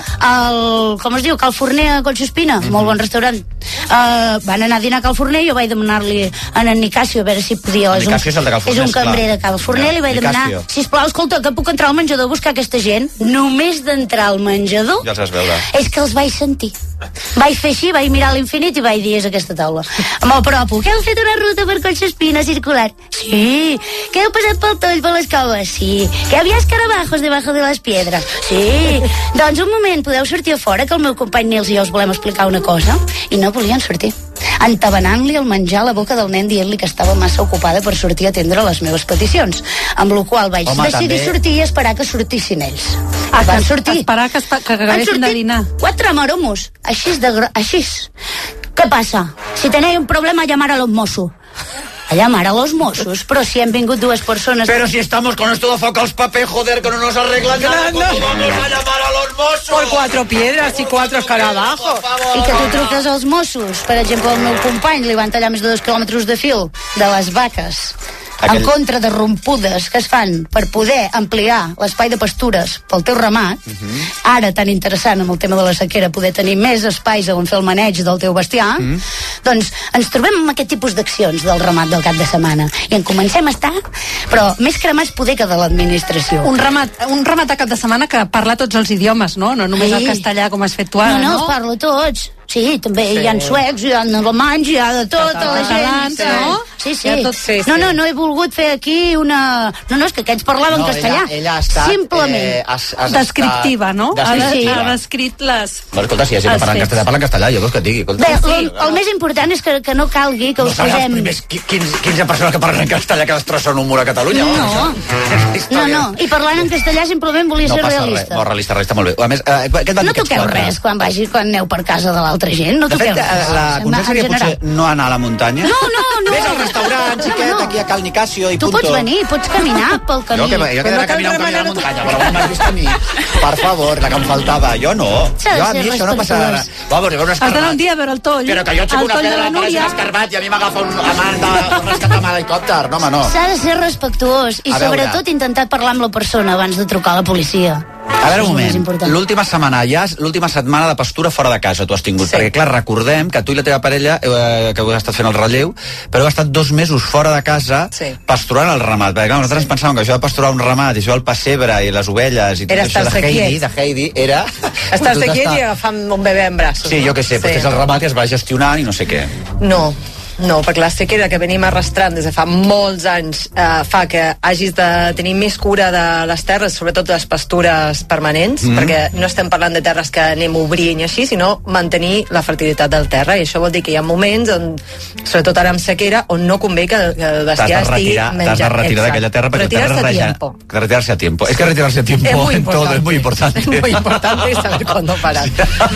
El, com es diu? Cal Forner a Collsospina, mm-hmm. molt bon restaurant. Uh, van anar a dinar a Cal Forner i jo vaig demanar-li a en Nicasio a veure si podia... El Nicasio és el de Cal Forner, és un cambrer de Cal Forner, li vaig demanar, sisplau, escolta, que puc entrar al menjador a buscar aquesta gent? Només d'entrar al menjador ja els vas veure. És que els vaig sentir. Vaig fer així, vaig mirar a l'infinit i vaig dir, és aquesta taula. Amb el propo, que heu fet una ruta per Collsospina circular? Sí. Que heu passat pel Toll, per les coves? Sí. Que havia escarabajos debajo de les piedres? Sí. Doncs un moment, podeu sortir a fora, que el meu company Nils i jo us volem explicar una cosa? I no volien sortir. Entabanant-li el menjar a la boca del nen dient-li que estava massa ocupada per sortir a atendre les meves peticions, amb la qual vaig Home, decidir també... sortir i esperar que sortissin ells. Ah, van que, sortir. Esperar que, que acabessin de dinar. Quatre maromos, així de gro... així. Què passa? Si tenéis un problema, llamar a los Mossos. A llamar a los Mossos, pero si han vingut dues persones... Pero si estamos con esto de foca los papel, joder, que no nos arreglan nada, ¿cómo vamos a llamar a los Mossos? Por cuatro piedras y cuatro escarabajos. I que tu truques als Mossos. Per exemple, el meu company li van tallar més de dos quilòmetres de fil de les vaques. Aquell... en contra de rompudes que es fan per poder ampliar l'espai de pastures pel teu ramat, uh -huh. ara tan interessant amb el tema de la sequera poder tenir més espais on fer el maneig del teu bestiar, uh -huh. doncs ens trobem amb aquest tipus d'accions del ramat del cap de setmana i en comencem a estar, però més cremats poder que de l'administració. Un ramat, un ramat de cap de setmana que parla tots els idiomes, no? No només sí. el castellà com has fet tu ara, no? No, no, no? els parlo tots. Sí, també sí. hi ha suecs, hi ha alemanys, hi ha de tot, la gent, sí. no? Sí, sí. Tot, sí, sí. No, no, no he volgut fer aquí una... No, no, és que aquests parlaven no, castellà. Ella, ella ha estat... Simplement. Eh, has, has descriptiva, no? Descriptiva. Ha descrit les... Bueno, escolta, si hi ha gent que parla en castellà, parla en castellà, jo vols que et digui. Escolta. Bé, el, el més important és que, que no calgui que no us posem... No els primers quinze persones que parlen en castellà que destrossen un mur a Catalunya. No, no, no. I parlant en castellà simplement volia no ser realista. No passa res, no, realista, realista, molt bé. A més, eh, què et van no dir toqueu res quan, vagi, quan aneu per casa de l'altra gent, no toqueu res. La consell seria potser no anar a la muntanya? No, no, no. Vés al restaurant, xiquet, no, no. aquí a Cal Nicasio i tu punto. Tu pots venir, pots caminar pel camí. Jo que jo que he de caminar un camí a la muntanya, però quan m'has vist a mi, per favor, la que em faltava, jo no. Jo a mi això no passa res. Vamos, jo un escarbat. Has d'anar un dia a veure el toll. Però que jo aixeco una pedra, apareix un escarbat i a mi m'agafa un amant de rescatar amb l'helicòpter. No, home, no. S'ha de ser respectuós i sobretot intentar parlar amb la persona abans de trucar a la policia. A veure un moment, l'última setmana ja és l'última setmana de pastura fora de casa tu has tingut, sí. perquè clar, recordem que tu i la teva parella eh, que heu estat fent el relleu però heu estat dos mesos fora de casa sí. pasturant el ramat, perquè clar, nosaltres sí. pensàvem que això de pasturar un ramat, i això del pessebre i les ovelles i tot era això de Heidi, de Heidi era... Estar-se quiet i agafant un bebè en braços. Sí, no? jo què sé, sí. però és el ramat que es va gestionant i no sé què. No, no, perquè la sequera que venim arrastrant des de fa molts anys eh, fa que hagis de tenir més cura de les terres, sobretot les pastures permanents, mm. perquè no estem parlant de terres que anem obrint i així, sinó mantenir la fertilitat del terra, i això vol dir que hi ha moments on, sobretot ara amb sequera, on no convé que, que el bestiar estigui menjant. T'has de retirar d'aquella terra perquè retirarse terra a tiempo. Que retirarse a tiempo. Es que retirarse a tiempo es muy en todo es muy importante. Es muy importante saber cuándo parar.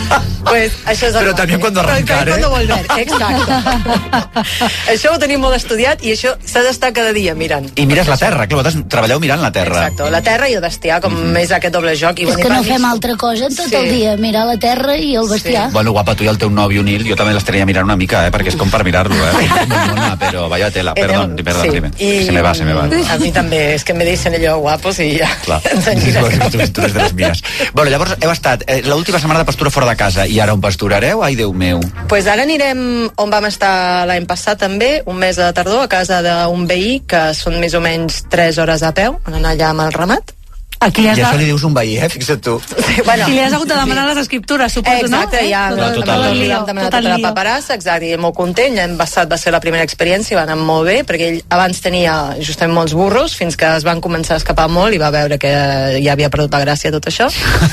Pues això és el Però també quan arrencar, eh? Cuando volver, exacte. Això ho tenim molt estudiat i això s'ha d'estar cada dia mirant. I mires la terra, clar, vosaltres treballeu mirant la terra. Exacte, la terra i el bestiar, com mm-hmm. és aquest doble joc. I és que no fem altra cosa tot sí. el dia, mirar la terra i el bestiar. Sí. Bueno, guapa, tu i el teu nòvio Nil, jo també l'estaria mirant una mica, eh, perquè és com per mirar-lo, eh. Mona, però vaya tela, perdón, perdón, sí. primer. I... Se me va, se me va. A mi també, és que me dicen ello guapos i ja. Clar, tu, tu eres de les mies. Bueno, llavors heu estat eh, l'última setmana de pastura fora de casa i ara on pasturareu? Ai, Déu meu. Pues ara anirem on vam estar l'any passat també, un mes de tardor, a casa d'un veí, que són més o menys tres hores a peu, en anar allà amb el ramat. Aquí I això li dius un veí, eh? Fixa't tu. Sí, bueno. I li has hagut de demanar les escriptures, suposo, exacte, no? Ja, no, tot, total, tot, li vam demanar tota la paperassa, exacte, i molt content. L'any passat va ser la primera experiència, va anar molt bé, perquè ell abans tenia justament molts burros, fins que es van començar a escapar molt i va veure que ja havia perdut la gràcia tot això.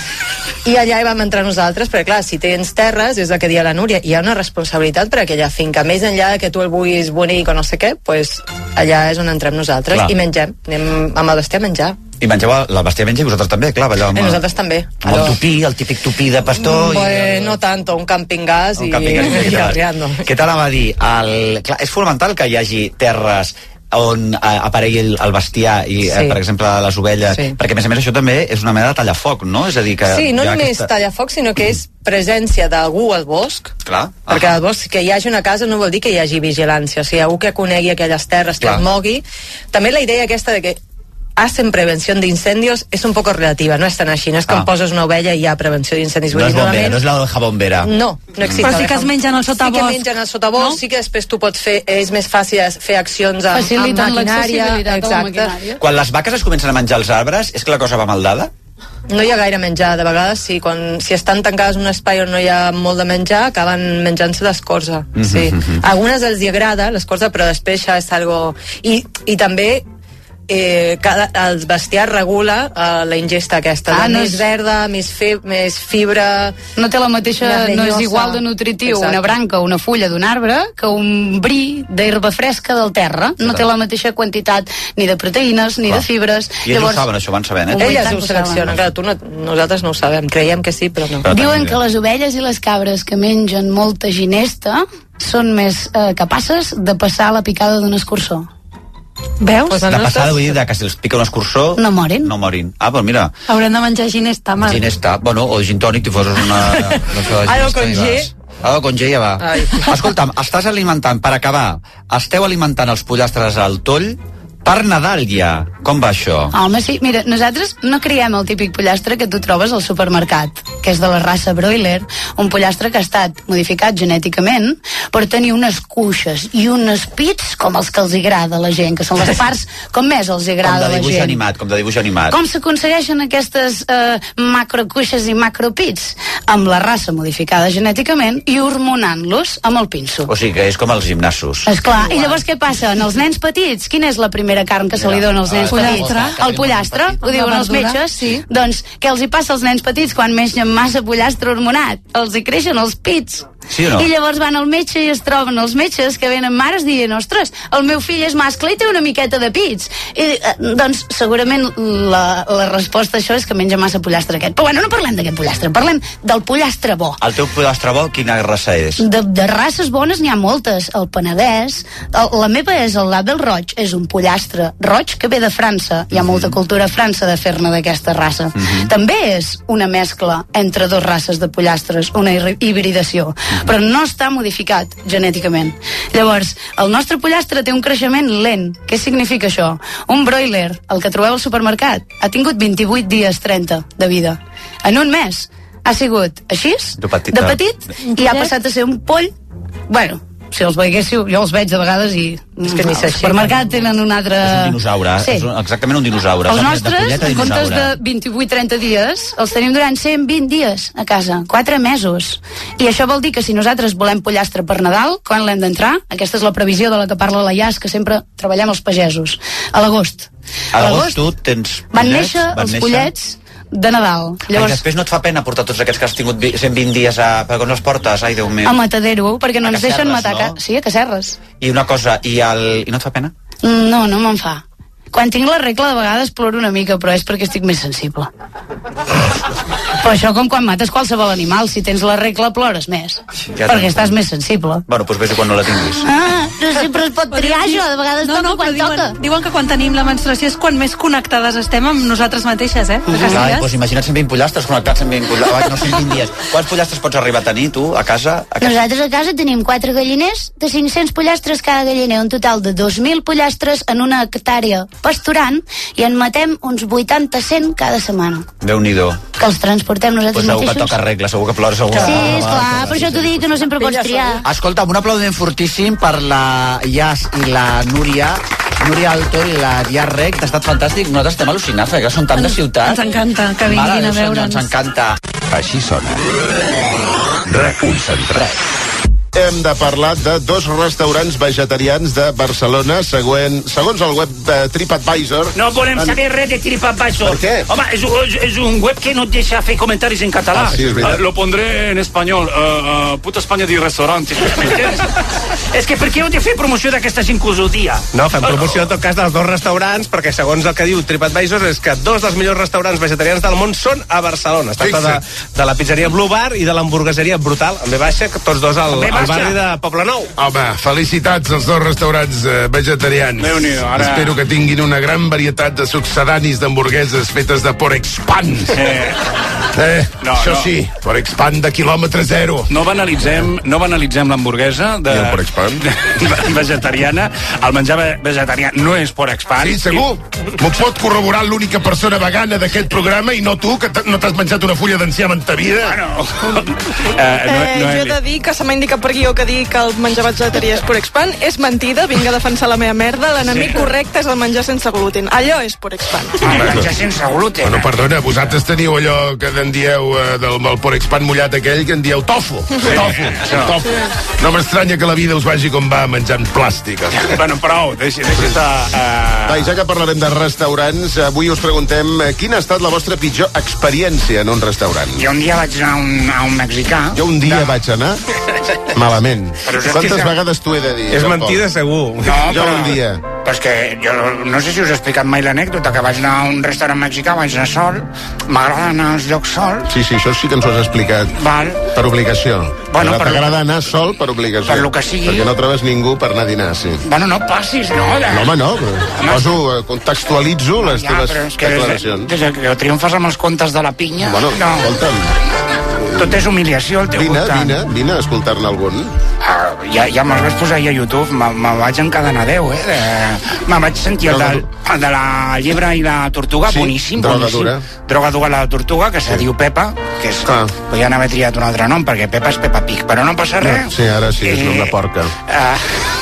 I allà hi vam entrar nosaltres, perquè clar, si tens terres, és el que dia la Núria, hi ha una responsabilitat per aquella finca, més enllà de que tu el vulguis bonic o no sé què, pues allà és on entrem nosaltres, clar. I mengem, anem amb el bestiar a menjar. I mengeu la bestiar menja i vosaltres també, clar, allò amb... I nosaltres també. Amb el tupí, el típic tupí de pastor... Mm, i... No tant, un camping gas un i... Camping gas i, i arriando. Què tal va dir? El... Clar, és fonamental que hi hagi terres on aparegui el, el bestiar i, sí. eh, per exemple, les ovelles, sí. perquè a més a més això també és una mena de tallafoc, no? És a dir que... Sí, no només aquesta... tallafoc, sinó que és presència d'algú al bosc. Clar. Perquè al bosc, que hi hagi una casa no vol dir que hi hagi vigilància, o sigui, algú que conegui aquelles terres, que es mogui. També la idea aquesta de que hacen prevención de incendios es un poco relativa, no es tan així, no és que ah. em poses una ovella i hi ha prevenció d'incendis. No és bombera, no és la oveja bombera. No, no existe. Però sí que es mengen al sotabosc. Sí que mengen al sotabosc, no? Sí que després tu pots fer, és més fàcil fer accions amb, amb maquinària. Faciliten l'accessibilitat a la maquinària. Quan les vaques es comencen a menjar els arbres, és que la cosa va maldada? no hi ha gaire menjar. De vegades, si, quan, si estan tancades en un espai on no hi ha molt de menjar, acaben menjant-se l'escorça. Sí. Mhm. A algunes els hi agrada l'escorça, però després ja és algo... I, i també eh, cada, el bestiar regula eh, la ingesta aquesta, Ah, de no més és- verda, més, fe, més fibra... No té la mateixa, més no és llenyosa. igual de nutritiu Exacte. una branca o una fulla d'un arbre que un bri d'herba fresca del terra. No té la mateixa quantitat ni de proteïnes ni Clar. de fibres. I ells ho saben, això, van sabent, eh? Elles tant ho que ho seleccionen, clar, tu no, nosaltres no ho sabem, creiem que sí, però no. Diuen que les ovelles i les cabres que mengen molta ginesta són més eh, capaces de passar la picada d'un escurçó. Veus? Pues De passada, vull dir, de que si els pica un escurçó... No morin. No morin. Ah, doncs mira, Haurem de menjar ginesta, Marc. ginesta, bueno, o gin tònic, t'hi foses una... Algo con G. Algo con G ja va. Ai. Escolta'm, estàs alimentant, per acabar, esteu alimentant els pollastres al toll per Nadal ja. Com va això? Home, sí, mira, nosaltres no criem el típic pollastre que tu trobes al supermercat, que és de la raça broiler, un pollastre que ha estat modificat genèticament per tenir unes cuixes i uns pits com els que els agrada a la gent, que són les parts com més els Com agrada de a la dibuix gent. animat, com de dibuix animat. Com s'aconsegueixen aquestes eh, macrocuixes i macropits? Amb la raça modificada genèticament i hormonant-los amb el pinso. O sigui que és com els gimnasos. Esclar, i llavors què passa? En els nens petits, quina és la primera carn que se li dona als nens petits? El pollastre, ho diuen els metges. Sí. Doncs què els hi passa als nens petits quan mengen massa pollastre hormonat? Els hi creixen els pits. Sí o no? I llavors van al metge i es troben els metges que venen mares dient, ostres, el meu fill és mascle i té una miqueta de pits. I, eh, doncs segurament la, la resposta a això és que menja massa pollastre aquest. Però bueno, no parlem d'aquest pollastre, parlem del pollastre bo. El teu pollastre bo, quina raça és? De, de races bones n'hi ha moltes. El Penedès, el, la meva és el Label Roig, és un pollastre roig que ve de França. Hi ha molta cultura a França de fer-ne d'aquesta raça. Mhm. També és una mescla entre dues races de pollastres, una hi- hibridació, però no està modificat genèticament. Llavors, el nostre pollastre té un creixement lent. Què significa això? Un broiler, el que trobeu al supermercat, ha tingut vint-i-vuit dies trenta de vida. En un mes ha sigut així, De petit. de petit, i ha passat a ser un poll. Bueno, si els veiéssiu, jo els veig de vegades i És que ni al s'aixequen. supermercat tenen un altre... És un dinosaure, Sí. és un, exactament un dinosaure. Els És de nostres, polleta en comptes dinosaure. de vint-i-vuit trenta dies, els tenim durant cent vint dies a casa, quatre mesos. I això vol dir que si nosaltres volem pollastre per Nadal, quan l'hem d'entrar? Aquesta és la previsió de la que parla la Ias, que sempre treballem els pagesos. A l'agost. A l'agost tu tens Van pollets, néixer van els néixer. pollets de Nadal. Ai, Llavors, després no et fa pena portar tots aquests que has tingut vi- cent vint dies a... Per on els portes? Ai, Déu meu. a Matadero, perquè no A ens deixen Casserres, matar... no? Ca... Sí, a Casserres. I una cosa, i, el... i no et fa pena? No, no me'n fa. Quan tinc la regla, de vegades ploro una mica, però és perquè estic més sensible. Però això com quan mates qualsevol animal, si tens la regla plores més, Ja perquè t'entenc. estàs més sensible. Bueno, doncs vés quan no la tinguis. Ah, no sempre es pot triar això, de vegades No, toca no, però quan diuen, toca. diuen que quan tenim la menstruació és quan més connectades estem amb nosaltres mateixes, eh? Clar, Casillas? doncs imagina't cent vint pollastres connectats cent vint pollastres, no cent vint dies. Quants pollastres pots arribar a tenir, tu, a casa? A casa? Nosaltres a casa tenim quatre galliners de cinc-cents pollastres cada galliner, un total de dos mil pollastres en una hectàrea pasturant, i en matem uns vuitanta a cent cada setmana, Déu-n'hi-do. que els transportem Pues nosaltres segur que mateixos. toca regla, segur que plores segur. Sí, esclar, per això t'ho dic, que no sempre pots triar. Escolta'm, un aplaudiment fortíssim per la Ias i la Núria. Núria Alto i la Ias Rec, ha estat fantàstic. Nosaltres estem al·lucinats, perquè són tant de ciutat. Ens encanta que vinguin Mare a de Déu, veure'ns. Ens encanta. Així sona. Reconcentrat. Hem de parlar de dos restaurants vegetarians de Barcelona, següent, segons el web de TripAdvisor. No volem han- saber res de TripAdvisor. Per què? Home, és, és, és un web que no et deixa fer comentaris en català. Ah, sí, és veritat. Eh, lo pondré en español. Uh, uh, puta Espanya di restaurante. És que per què heu de fer promoció d'aquesta gent que us odia? No, fem promoció en tot cas dels dos restaurants, perquè segons el que diu TripAdvisor és que dos dels millors restaurants vegetarians del món són a Barcelona. Es tracta de, de la pizzeria Blue Bar i de l'hamburgueseria Brutal, amb B baixa, que tots dos al, Amb B al baixa. barri de Poblenou. Home, felicitats als dos restaurants eh, vegetarians. Déu-n'hi-do, ara- Espero que tinguin una gran varietat de succedanis d'hamburgueses fetes de Porexpan. Eh, Eh, No, això no. sí, per expand de quilòmetre zero. No banalitzem, no banalitzem l'hamburguesa de... I el Porexpan? vegetariana. El menjar ve- vegetarià no és por expand. Sí, segur. M'ho pot corroborar l'única persona vegana d'aquest programa i no tu, que t- no t'has menjat una fulla d'enciam en ta vida. No. Eh, jo he de dir que se m'ha indicat per guió que dir que el menjar vegetarià és por expand és mentida, vinc a defensar la meva merda, l'enemic Sí. correcte és el menjar sense gluten. Allò és por expand. El menjar sense gluten. Bueno, perdona, vosaltres teniu allò que en dieu eh, del, del Porexpan mullat aquell, que en dieu tofu. Sí. Tofu, Això. tofu. No m'estranya que la vida us vagi com va menjant plàstic. Bueno, prou, deixa, deixa estar... Uh... Va, i ja que parlarem de restaurants, avui us preguntem eh, quina ha estat la vostra pitjor experiència en un restaurant. Jo un dia vaig anar a un, a un mexicà. Jo un dia vaig anar malament. Però saps Quantes que és- vegades t'ho he de dir? És Jean Paul? mentida, segur. No, Jo però, un dia. Però és que jo no sé si us he explicat mai l'anècdota, que vaig anar a un restaurant mexicà, vaig anar sol, m'agrada anar als llocs sol. Sí, sí, això sí que ens ho has explicat. Val. Per obligació. Bueno, per- T'agrada anar sol per obligació. Per lo que sigui. Perquè no trobes ningú per anar a dinar, sí. Bueno, no passis, no? De... No, home, no. Poso, eh, contextualitzo les Ja, teves però és que des, de, declaracions. des de que triomfes amb els contes de la pinya... Bueno, no. escolta'm, Tot és humiliació, el teu vine, costat. vine, vine a escoltar-ne algun. Ah, ja, ja me'ls vaig posar ahir a YouTube, me, me vaig encadenar Déu, eh? De, me vaig sentir el, del, el de la llebre i la tortuga, Sí, boníssim, droga boníssim. dura. Droga dura la tortuga, que se diu Pepa, que és... Ah. Podria haver triat un altre nom, perquè Pepa és Peppa Pig, però no passa res. Sí, ara sí, és Eh, nom de porca. Ah,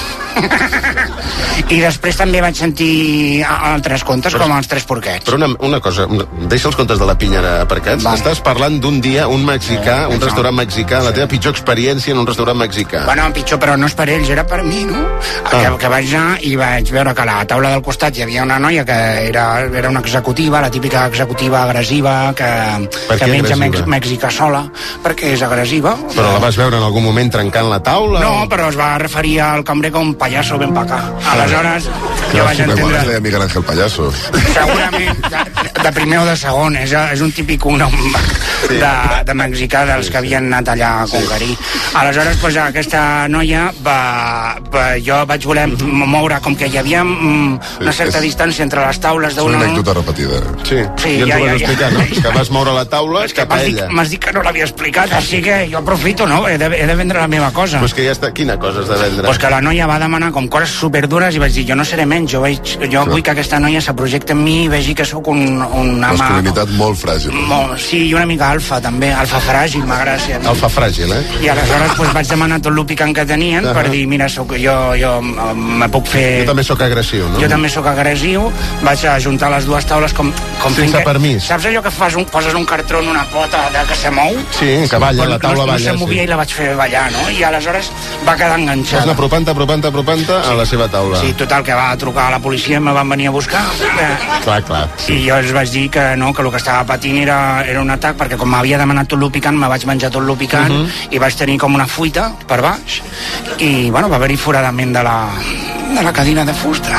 I després també vaig sentir a- altres contes, com els Tres Porquets. Però una, una cosa, una, deixa els contes de la pinya ara aparcats. Va. Estàs parlant d'un dia, un mexicà, un això. restaurant mexicà, la teva pitjor experiència en un restaurant mexicà. Bueno, pitjor, però no és per ells, era per mi, no? Ah. Que, que vaig anar i vaig veure que a la taula del costat hi havia una noia que era, era una executiva, la típica executiva agressiva, que, Per que què menja mex, agressiva? mèxica sola, perquè és agressiva. Però la vas veure en algun moment trencant la taula? No, però es va referir al cambrer com pallasso ben pa acá. Aleshores, jo vaig igual es entendre... deia Miguel Ángel Payaso. Segurament, de, de primer o de segon, és, és un típic un de, de mexicà dels que havien anat allà a conquerir. Aleshores, doncs, aquesta noia va, va, jo vaig voler moure, com que hi havia mm, una certa és- distància entre les taules d'una... repetida. Sí, Sí, i ens ja, ho vas ja, ja. explicar, no? Que vas moure la taula És que cap a m'has dit, ella. m'has dit que no l'havia explicat, així que jo aprofito, no? He de, he de vendre la meva cosa. Pues que ja està... Quina cosa has de vendre? Pues que la noia va demanar com coses superdures i vaig dir, jo no seré menys, jo, veig, jo vull que aquesta noia s'aprojecte en mi i vegi que sóc un, un home... Masculinitat molt fràgil. Molt, sí, i una mica alfa també, alfa fràgil, m'agrada. Alfa fràgil, eh? I aleshores pues, vaig demanar tot el picant que tenien Ahà. per dir, mira, soc, jo, jo me puc fer... Jo també sóc agressiu, no? Jo també sóc agressiu, vaig ajuntar les dues taules com... com Sense fent que- permís. Saps allò que fas un, poses un cartró en una pota de que se mou? Sí, que balla, la taula no, no, balla, No se movia sí. i la vaig fer ballar, no? I aleshores va quedar Vas enganxada. anar apropant, apropant, apropant a la seva taula. Sí, total, que va trucar a la policia i me van venir a buscar. Clar, clar. I jo els vaig dir que no, que el que estava patint era, era un atac, perquè com m'havia demanat tot lo picant, me vaig menjar tot lo picant, Mhm. i vaig tenir com una fuita per baix, i, bueno, va haver-hi foradament de la, de la cadira de fusta.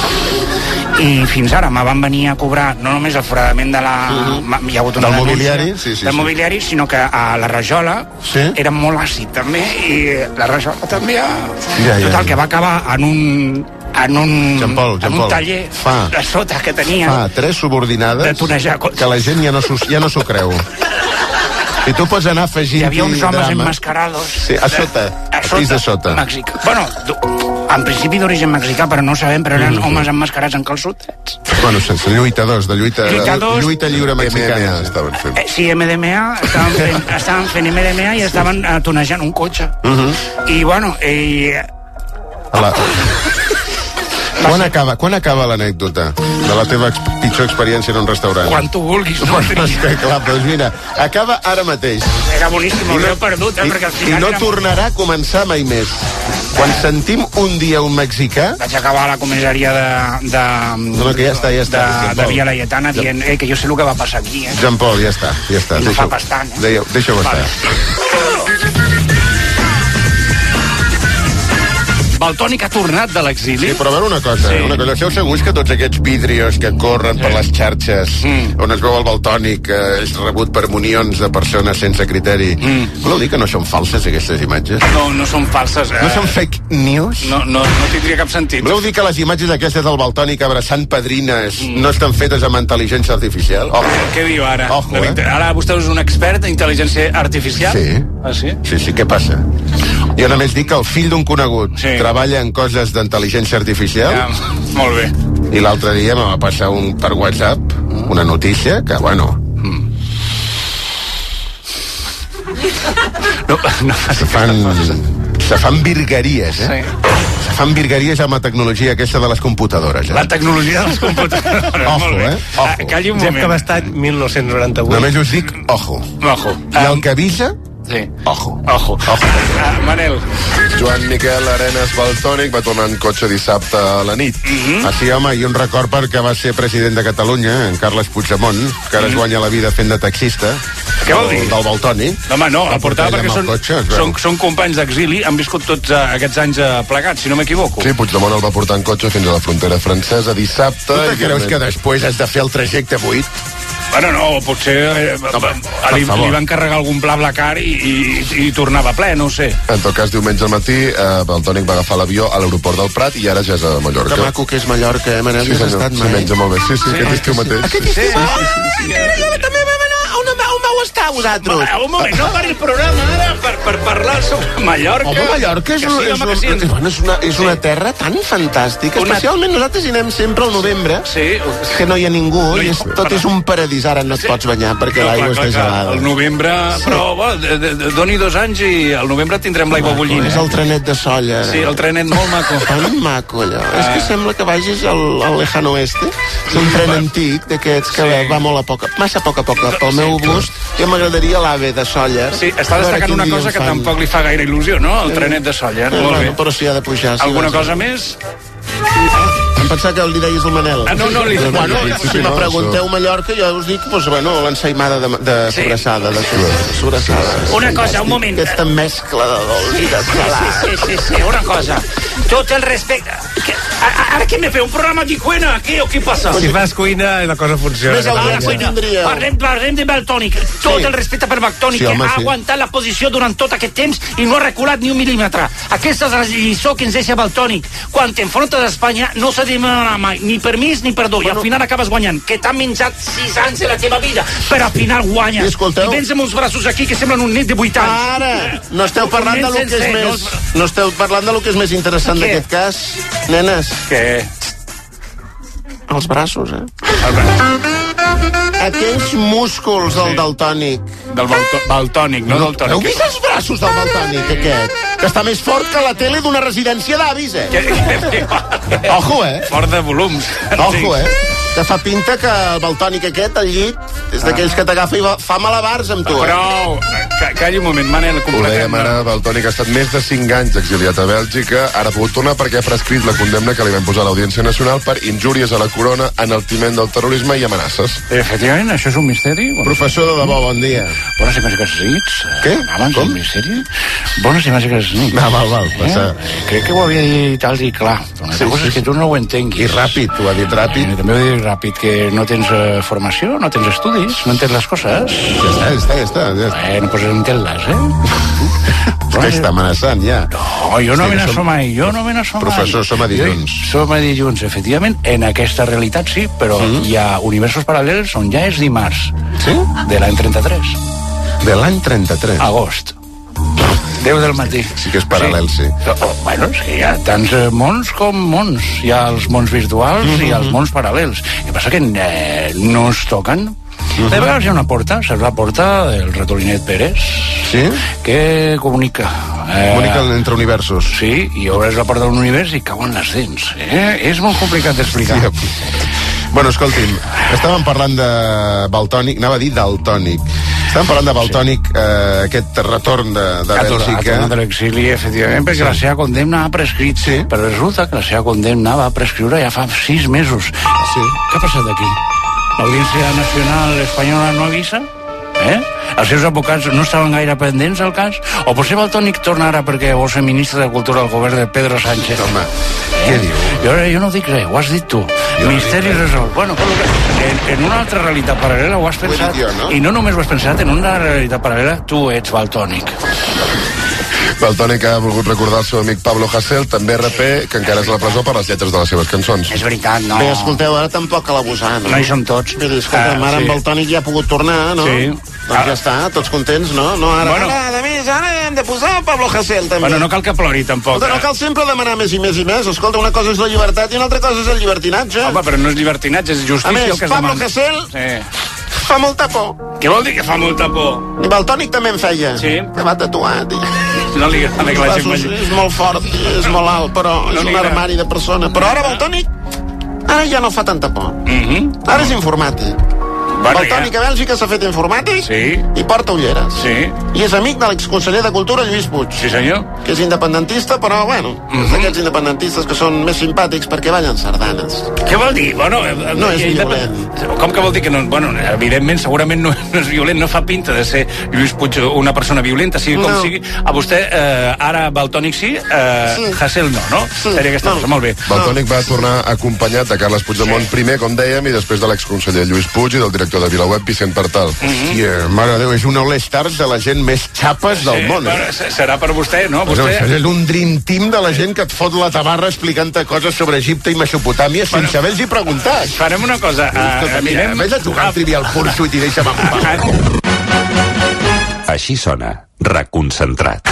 I fins ara me van venir a cobrar no només el foradament de la... Mhm. Hi ha hagut una Del denúncia mobiliari? Sí, sí, del sí. mobiliari, sinó que a la rajola Sí? era molt àcid també, i la rajola també ha... Ja, ja. Total, que va acabar en un en un, Jean Paul, Jean en un Paul. taller Fa- de sota que tenia Fa tres subordinades de tonejar cotxes. que la gent ja no s'ho ja no s'ho creu. I tu pots anar afegint Hi havia uns homes drama. enmascarados. Sí, a sota, al pis de sota. Mexicà. Bueno, du- en principi d'origen mexicà, però no ho sabem, però eren Mhm. homes emmascarats en calçotets. Bueno, sense lluitadors, de lluita, Lluitadors. lluita lliure mexicana. estaven fent. Eh, sí, M D M A, estaven fent, estaven fent M D M A i estaven eh, tonejant un cotxe. Mhm. I, bueno, i... A la... Quan acaba, quan acaba l'anècdota de la teva ex pitjor experiència en un restaurant? Quan tu vulguis, no? Bueno, és que, clar, doncs mira, acaba ara mateix. Era boníssim, I el no- meu perdut, eh, I, perquè al I final no era... tornarà a començar mai més. Quan sentim un dia un mexicà... Vaig acabar a la comissaria de... de No, no, que ja està, ja està. de, Jean de Paul. Via Laietana dient eh, que jo sé el que va passar aquí, eh? Jean Paul, ja està, ja està. I no Deixa-ho- fa bastant, eh? Deixa-ho deixa Vale. estar. Valtònic ha tornat de l'exili. Sí, però a veure una cosa, Sí. una cosa. Esteu segurs que tots aquests vidrios que corren per les xarxes, on es veu el Valtònic, que és rebut per munions de persones sense criteri, voleu dir que no són falses, aquestes imatges? No, no són falses. No són fake news? No, no, no tindria cap sentit. Voleu dir que les imatges aquestes del Valtònic abraçant padrines no estan fetes amb intel·ligència artificial? Oh. Què diu ara? Ojo, eh? Ara vostè és un expert d'intel·ligència artificial? Sí. Ah, sí? Sí, sí, què passa? Jo només dic que el fill d'un conegut sí. treballa en coses d'intel·ligència artificial. Ja, molt bé. I l'altre dia me va passar un, per WhatsApp una notícia que, bueno... No, no, se fan, se fan virgueries, eh? Sí. Se fan virgueries amb la tecnologia aquesta de les computadores, eh? La tecnologia de les computadores. Ojo, eh? Ojo. Ah, calli un moment. Gent que va estar mil nou-cents noranta-vuit. Només us dic, ojo. Ojo. I el que avisa, sí. ojo. Ojo. Ojo. Ah, Manel. Joan Miquel Arenas Valtònic va tornar en cotxe dissabte a la nit. Mm -hmm. Ah, sí, home, i un record perquè va ser president de Catalunya, en Carles Puigdemont, que ara es guanya la vida fent de taxista. Què vol dir? Del Valtònic. No, home, no, el portava perquè són, cotxe, són, són companys d'exili, han viscut tots uh, aquests anys uh, plegats, si no m'equivoco. Sí, Puigdemont el va portar en cotxe fins a la frontera francesa dissabte. Tu te creus que després has de fer el trajecte buit? Bueno, no, potser eh, no, li, li van carregar algun pla Blacar i, i, i tornava ple, no ho sé. En tot cas, diumenge al matí, eh, Valtònic va agafar l'avió a l'aeroport del Prat i ara ja és a Mallorca. Que maco que és Mallorca, eh, Manel? Sí, senyor, estat mai. Sí, menja molt bé. Sí, sí, sí, aquest estiu mateix. Aquest estiu? Sí, sí, sí, sí, sí. Jo també vam anar a una on vau estar, vosaltres? Va, un moment, no pari el programa ara per, per parlar sobre Mallorca. Home, Mallorca és, sí, un, home, és, un, sí, és, bueno, és, una, és una terra tan fantàstica. Una... Especialment nosaltres hi anem sempre al novembre, sí. que no hi ha ningú, no hi... i és, tot és un paradís. Ara no et pots banyar perquè no, l'aigua està gelada. Al novembre, sí. Però bueno, de, de, de, doni dos anys i al novembre tindrem l'aigua bullint. És el trenet de Sóller. Sí, el trenet molt maco. Tan maco, allò. Ah. És que sembla que vagis al, al lejano oeste. És un tren antic d'aquests que sí. va molt a poc, massa a poc a poc. Pel meu gust, jo m'agradaria l'AVE de Sóller. Sí, està destacant una cosa que fan. Tampoc li fa gaire il·lusió, no? El trenet de Sóller. Eh, molt bueno, bé. Però si ha de pujar. Si alguna cosa més? Em pensava que li deies el Manel. Ah, no, no, li... Bueno, si me pregunteu Mallorca, jo us dic, doncs, bueno, l'ensaïmada de, de sí. sobrassada, de sobrassada. Una cosa, un moment. Aquesta mescla de dolç i de salat. Sí, sí, sí, sí, una cosa. Tot el respecte... Que, ara què me feu? Un programa de cuina, aquí, o què passa? Si fas cuina, la cosa funciona. Més el cuina. Parlem, parlem de Valtònic. Tot sí. el respecte per Valtònic, sí, home, que ha sí. aguantat la posició durant tot aquest temps i no ha reculat ni un mil·límetre. Aquesta és la lliçó que ens deixa Valtònic. Quan t'enfrontes a Espanya, no s'ha de demanar mai ni permís ni perdó, bueno. I al final acabes guanyant. Que t'han menjat sis anys de la teva vida, però al final guanyes. Escolteu. I vens amb uns braços aquí que semblen un net de vuit anys. Ara, no esteu parlant de lo que és més... No esteu parlant de lo que és més interessant d'aquest cas, nenes. Què? Els braços, eh? El braç. Aquells músculs del daltònic. Del Valtònic, no del tònic. Heu vist els braços del Valtònic, aquest? Que està més fort que la tele d'una residència d'avis, eh? Ojo, eh? Fort de volums. Ojo, eh? Que fa pinta que el Valtònic aquest, al llit, és d'aquells que t'agafa i fa malabars amb tu, eh? Prou! Calli un moment, Manel. Ho dèiem ara, Valtònic ha estat més de cinc anys exiliat a Bèlgica, ara ha pogut tornar perquè ha prescrit la condemna que li van posar a l'Audiència Nacional per injúries a la corona, enaltiment del terrorisme i amenaces. Efectivament, això és un misteri. Professor de debò, bon dia. Bones i màgiques nits. Què? Abans Com? un misteri. Bones i màgiques nits. No, val, val, passa. Eh? Crec que ho havia dit alt i clar. Una sí, cosa sí, és que tu no ho entenguis. I ràpid, ho ha dit ràpid. Eh, també ho he dit ràpid, que no tens eh, formació, no tens estudis, no entens les coses. Ja està, ja està, ja està. Ja està. Eh, no pots entendre-les, eh? És que està amenaçant, ja. No, jo no sí, amenaço som... mai, jo no amenaço mai. Professor, som a dilluns. Som a dilluns, efectivament. En aquesta realitat sí, però mm. hi ha universos paral·lels on ja és dimarts. Sí? De l'any trenta-tres. De l'any trenta-tres? Agost. deu del matí. Sí que és paral·lel, sí. sí. Oh, bueno, sí, hi ha tants mons com mons. Hi ha els mons virtuals mm -hmm. i els mons paral·lels. El que passa que eh, no es toquen. Uh -huh. De vegades hi ha una porta, saps la porta del ratolinet Pérez, sí? Que comunica. Eh, comunica entre universos. Sí, i obres la porta d'un univers i cauen les dents. Eh? És molt complicat d'explicar. Sí. Bueno, escolti'm, estàvem parlant de Valtònic, anava a dir daltònic. Estàvem parlant de Valtònic, sí. eh, aquest retorn de, de Bèlgica. Ha tornat de l'exili, efectivament, perquè sí. la seva condemna ha prescrit. Sí. Però resulta que la seva condemna va prescriure ja fa sis mesos. Sí. Què ha passat aquí? L'Audiència Nacional Espanyola no avisa? Eh? Els seus advocats no estaven gaire pendents al cas? O potser Valtònyc torna ara perquè vol ser ministre de Cultura del govern de Pedro Sánchez? Home, eh? què diu? Jo, jo no dic res, ho has dit tu. Jo Misteri resolt. Bueno, en, en una altra realitat paral·lela ho has pensat, jo, no? i no només ho has pensat, en una realitat paral·lela tu ets Valtònyc. Valtònyc ha volgut recordar el seu amic Pablo Hasél, també raper, que encara és a la presó per les lletres de les seves cançons. És veritat, no. Bé, escolteu, ara tampoc cal abusar, no? No hi som tots. Miri, escolta'm, Ah, ara sí. amb Valtònyc ja ha pogut tornar, no? Sí. Doncs ja està, tots contents, no? No, ara, Bueno. ara, a més, ara hem de posar Pablo Hasél, també. Bueno, no cal que plori, tampoc. Escolta, no cal sempre demanar més i més i més. Escolta, una cosa és la llibertat i una altra cosa és el llibertinatge. Home, però no és llibertinatge, és justícia A més, el que es Pablo demana. Hasél Sí. fa molta por. Què vol dir que fa molta por? I Valtònyc també en feia. Sí. Que va tatuat. I... No li agrada que la gent és, vagi. és molt fort, i és molt alt, però No és li un agrada. armari de persona. Però ara Valtònyc, ara ja no fa tanta por. Mhm. Ara és informàtic. Bueno, Valtònyc a Bèlgica s'ha fet informàtic Sí. i porta ulleres. Sí. I és amic de l'exconseller de Cultura, Lluís Puig. Sí, senyor. Que és independentista, però, bueno, Mhm. és d'aquests independentistes que són més simpàtics perquè ballen sardanes. Què vol dir? Bueno, eh, No és eh, violent. Com que vol dir que no... Bueno, evidentment, segurament no, no és violent, no fa pinta de ser Lluís Puig una persona violenta, sigui com No. sigui. A vostè, eh, ara Valtònyc sí, eh, Sí. Hasél no, no? Sí. Seria aquesta No. cosa, molt bé. Valtònyc va tornar acompanyat de Carles Puigdemont primer, com dèiem, i després de l'exconseller Lluís Puig i del director de VilaWeb, Vicent Partal. Hòstia, mare de Déu, és un all-stars de la gent més xapes del món, eh? Bueno, se- serà per vostè, no? Bueno, Vostè... això és un dream team de la gent que et fot la tabarra explicant-te coses sobre Egipte i Mesopotàmia sense haver-los preguntat. Farem una cosa. Escolta, eh, mira, anirem- vés a jugar al Trivial Pursuit i deixa'm en pau. Així sona Reconcentrat.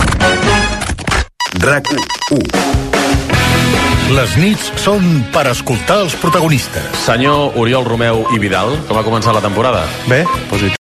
RAC u. Les nits són per escoltar els protagonistes. Senyor Oriol Romeu i Vidal, com ha començat la temporada? Bé, positiu.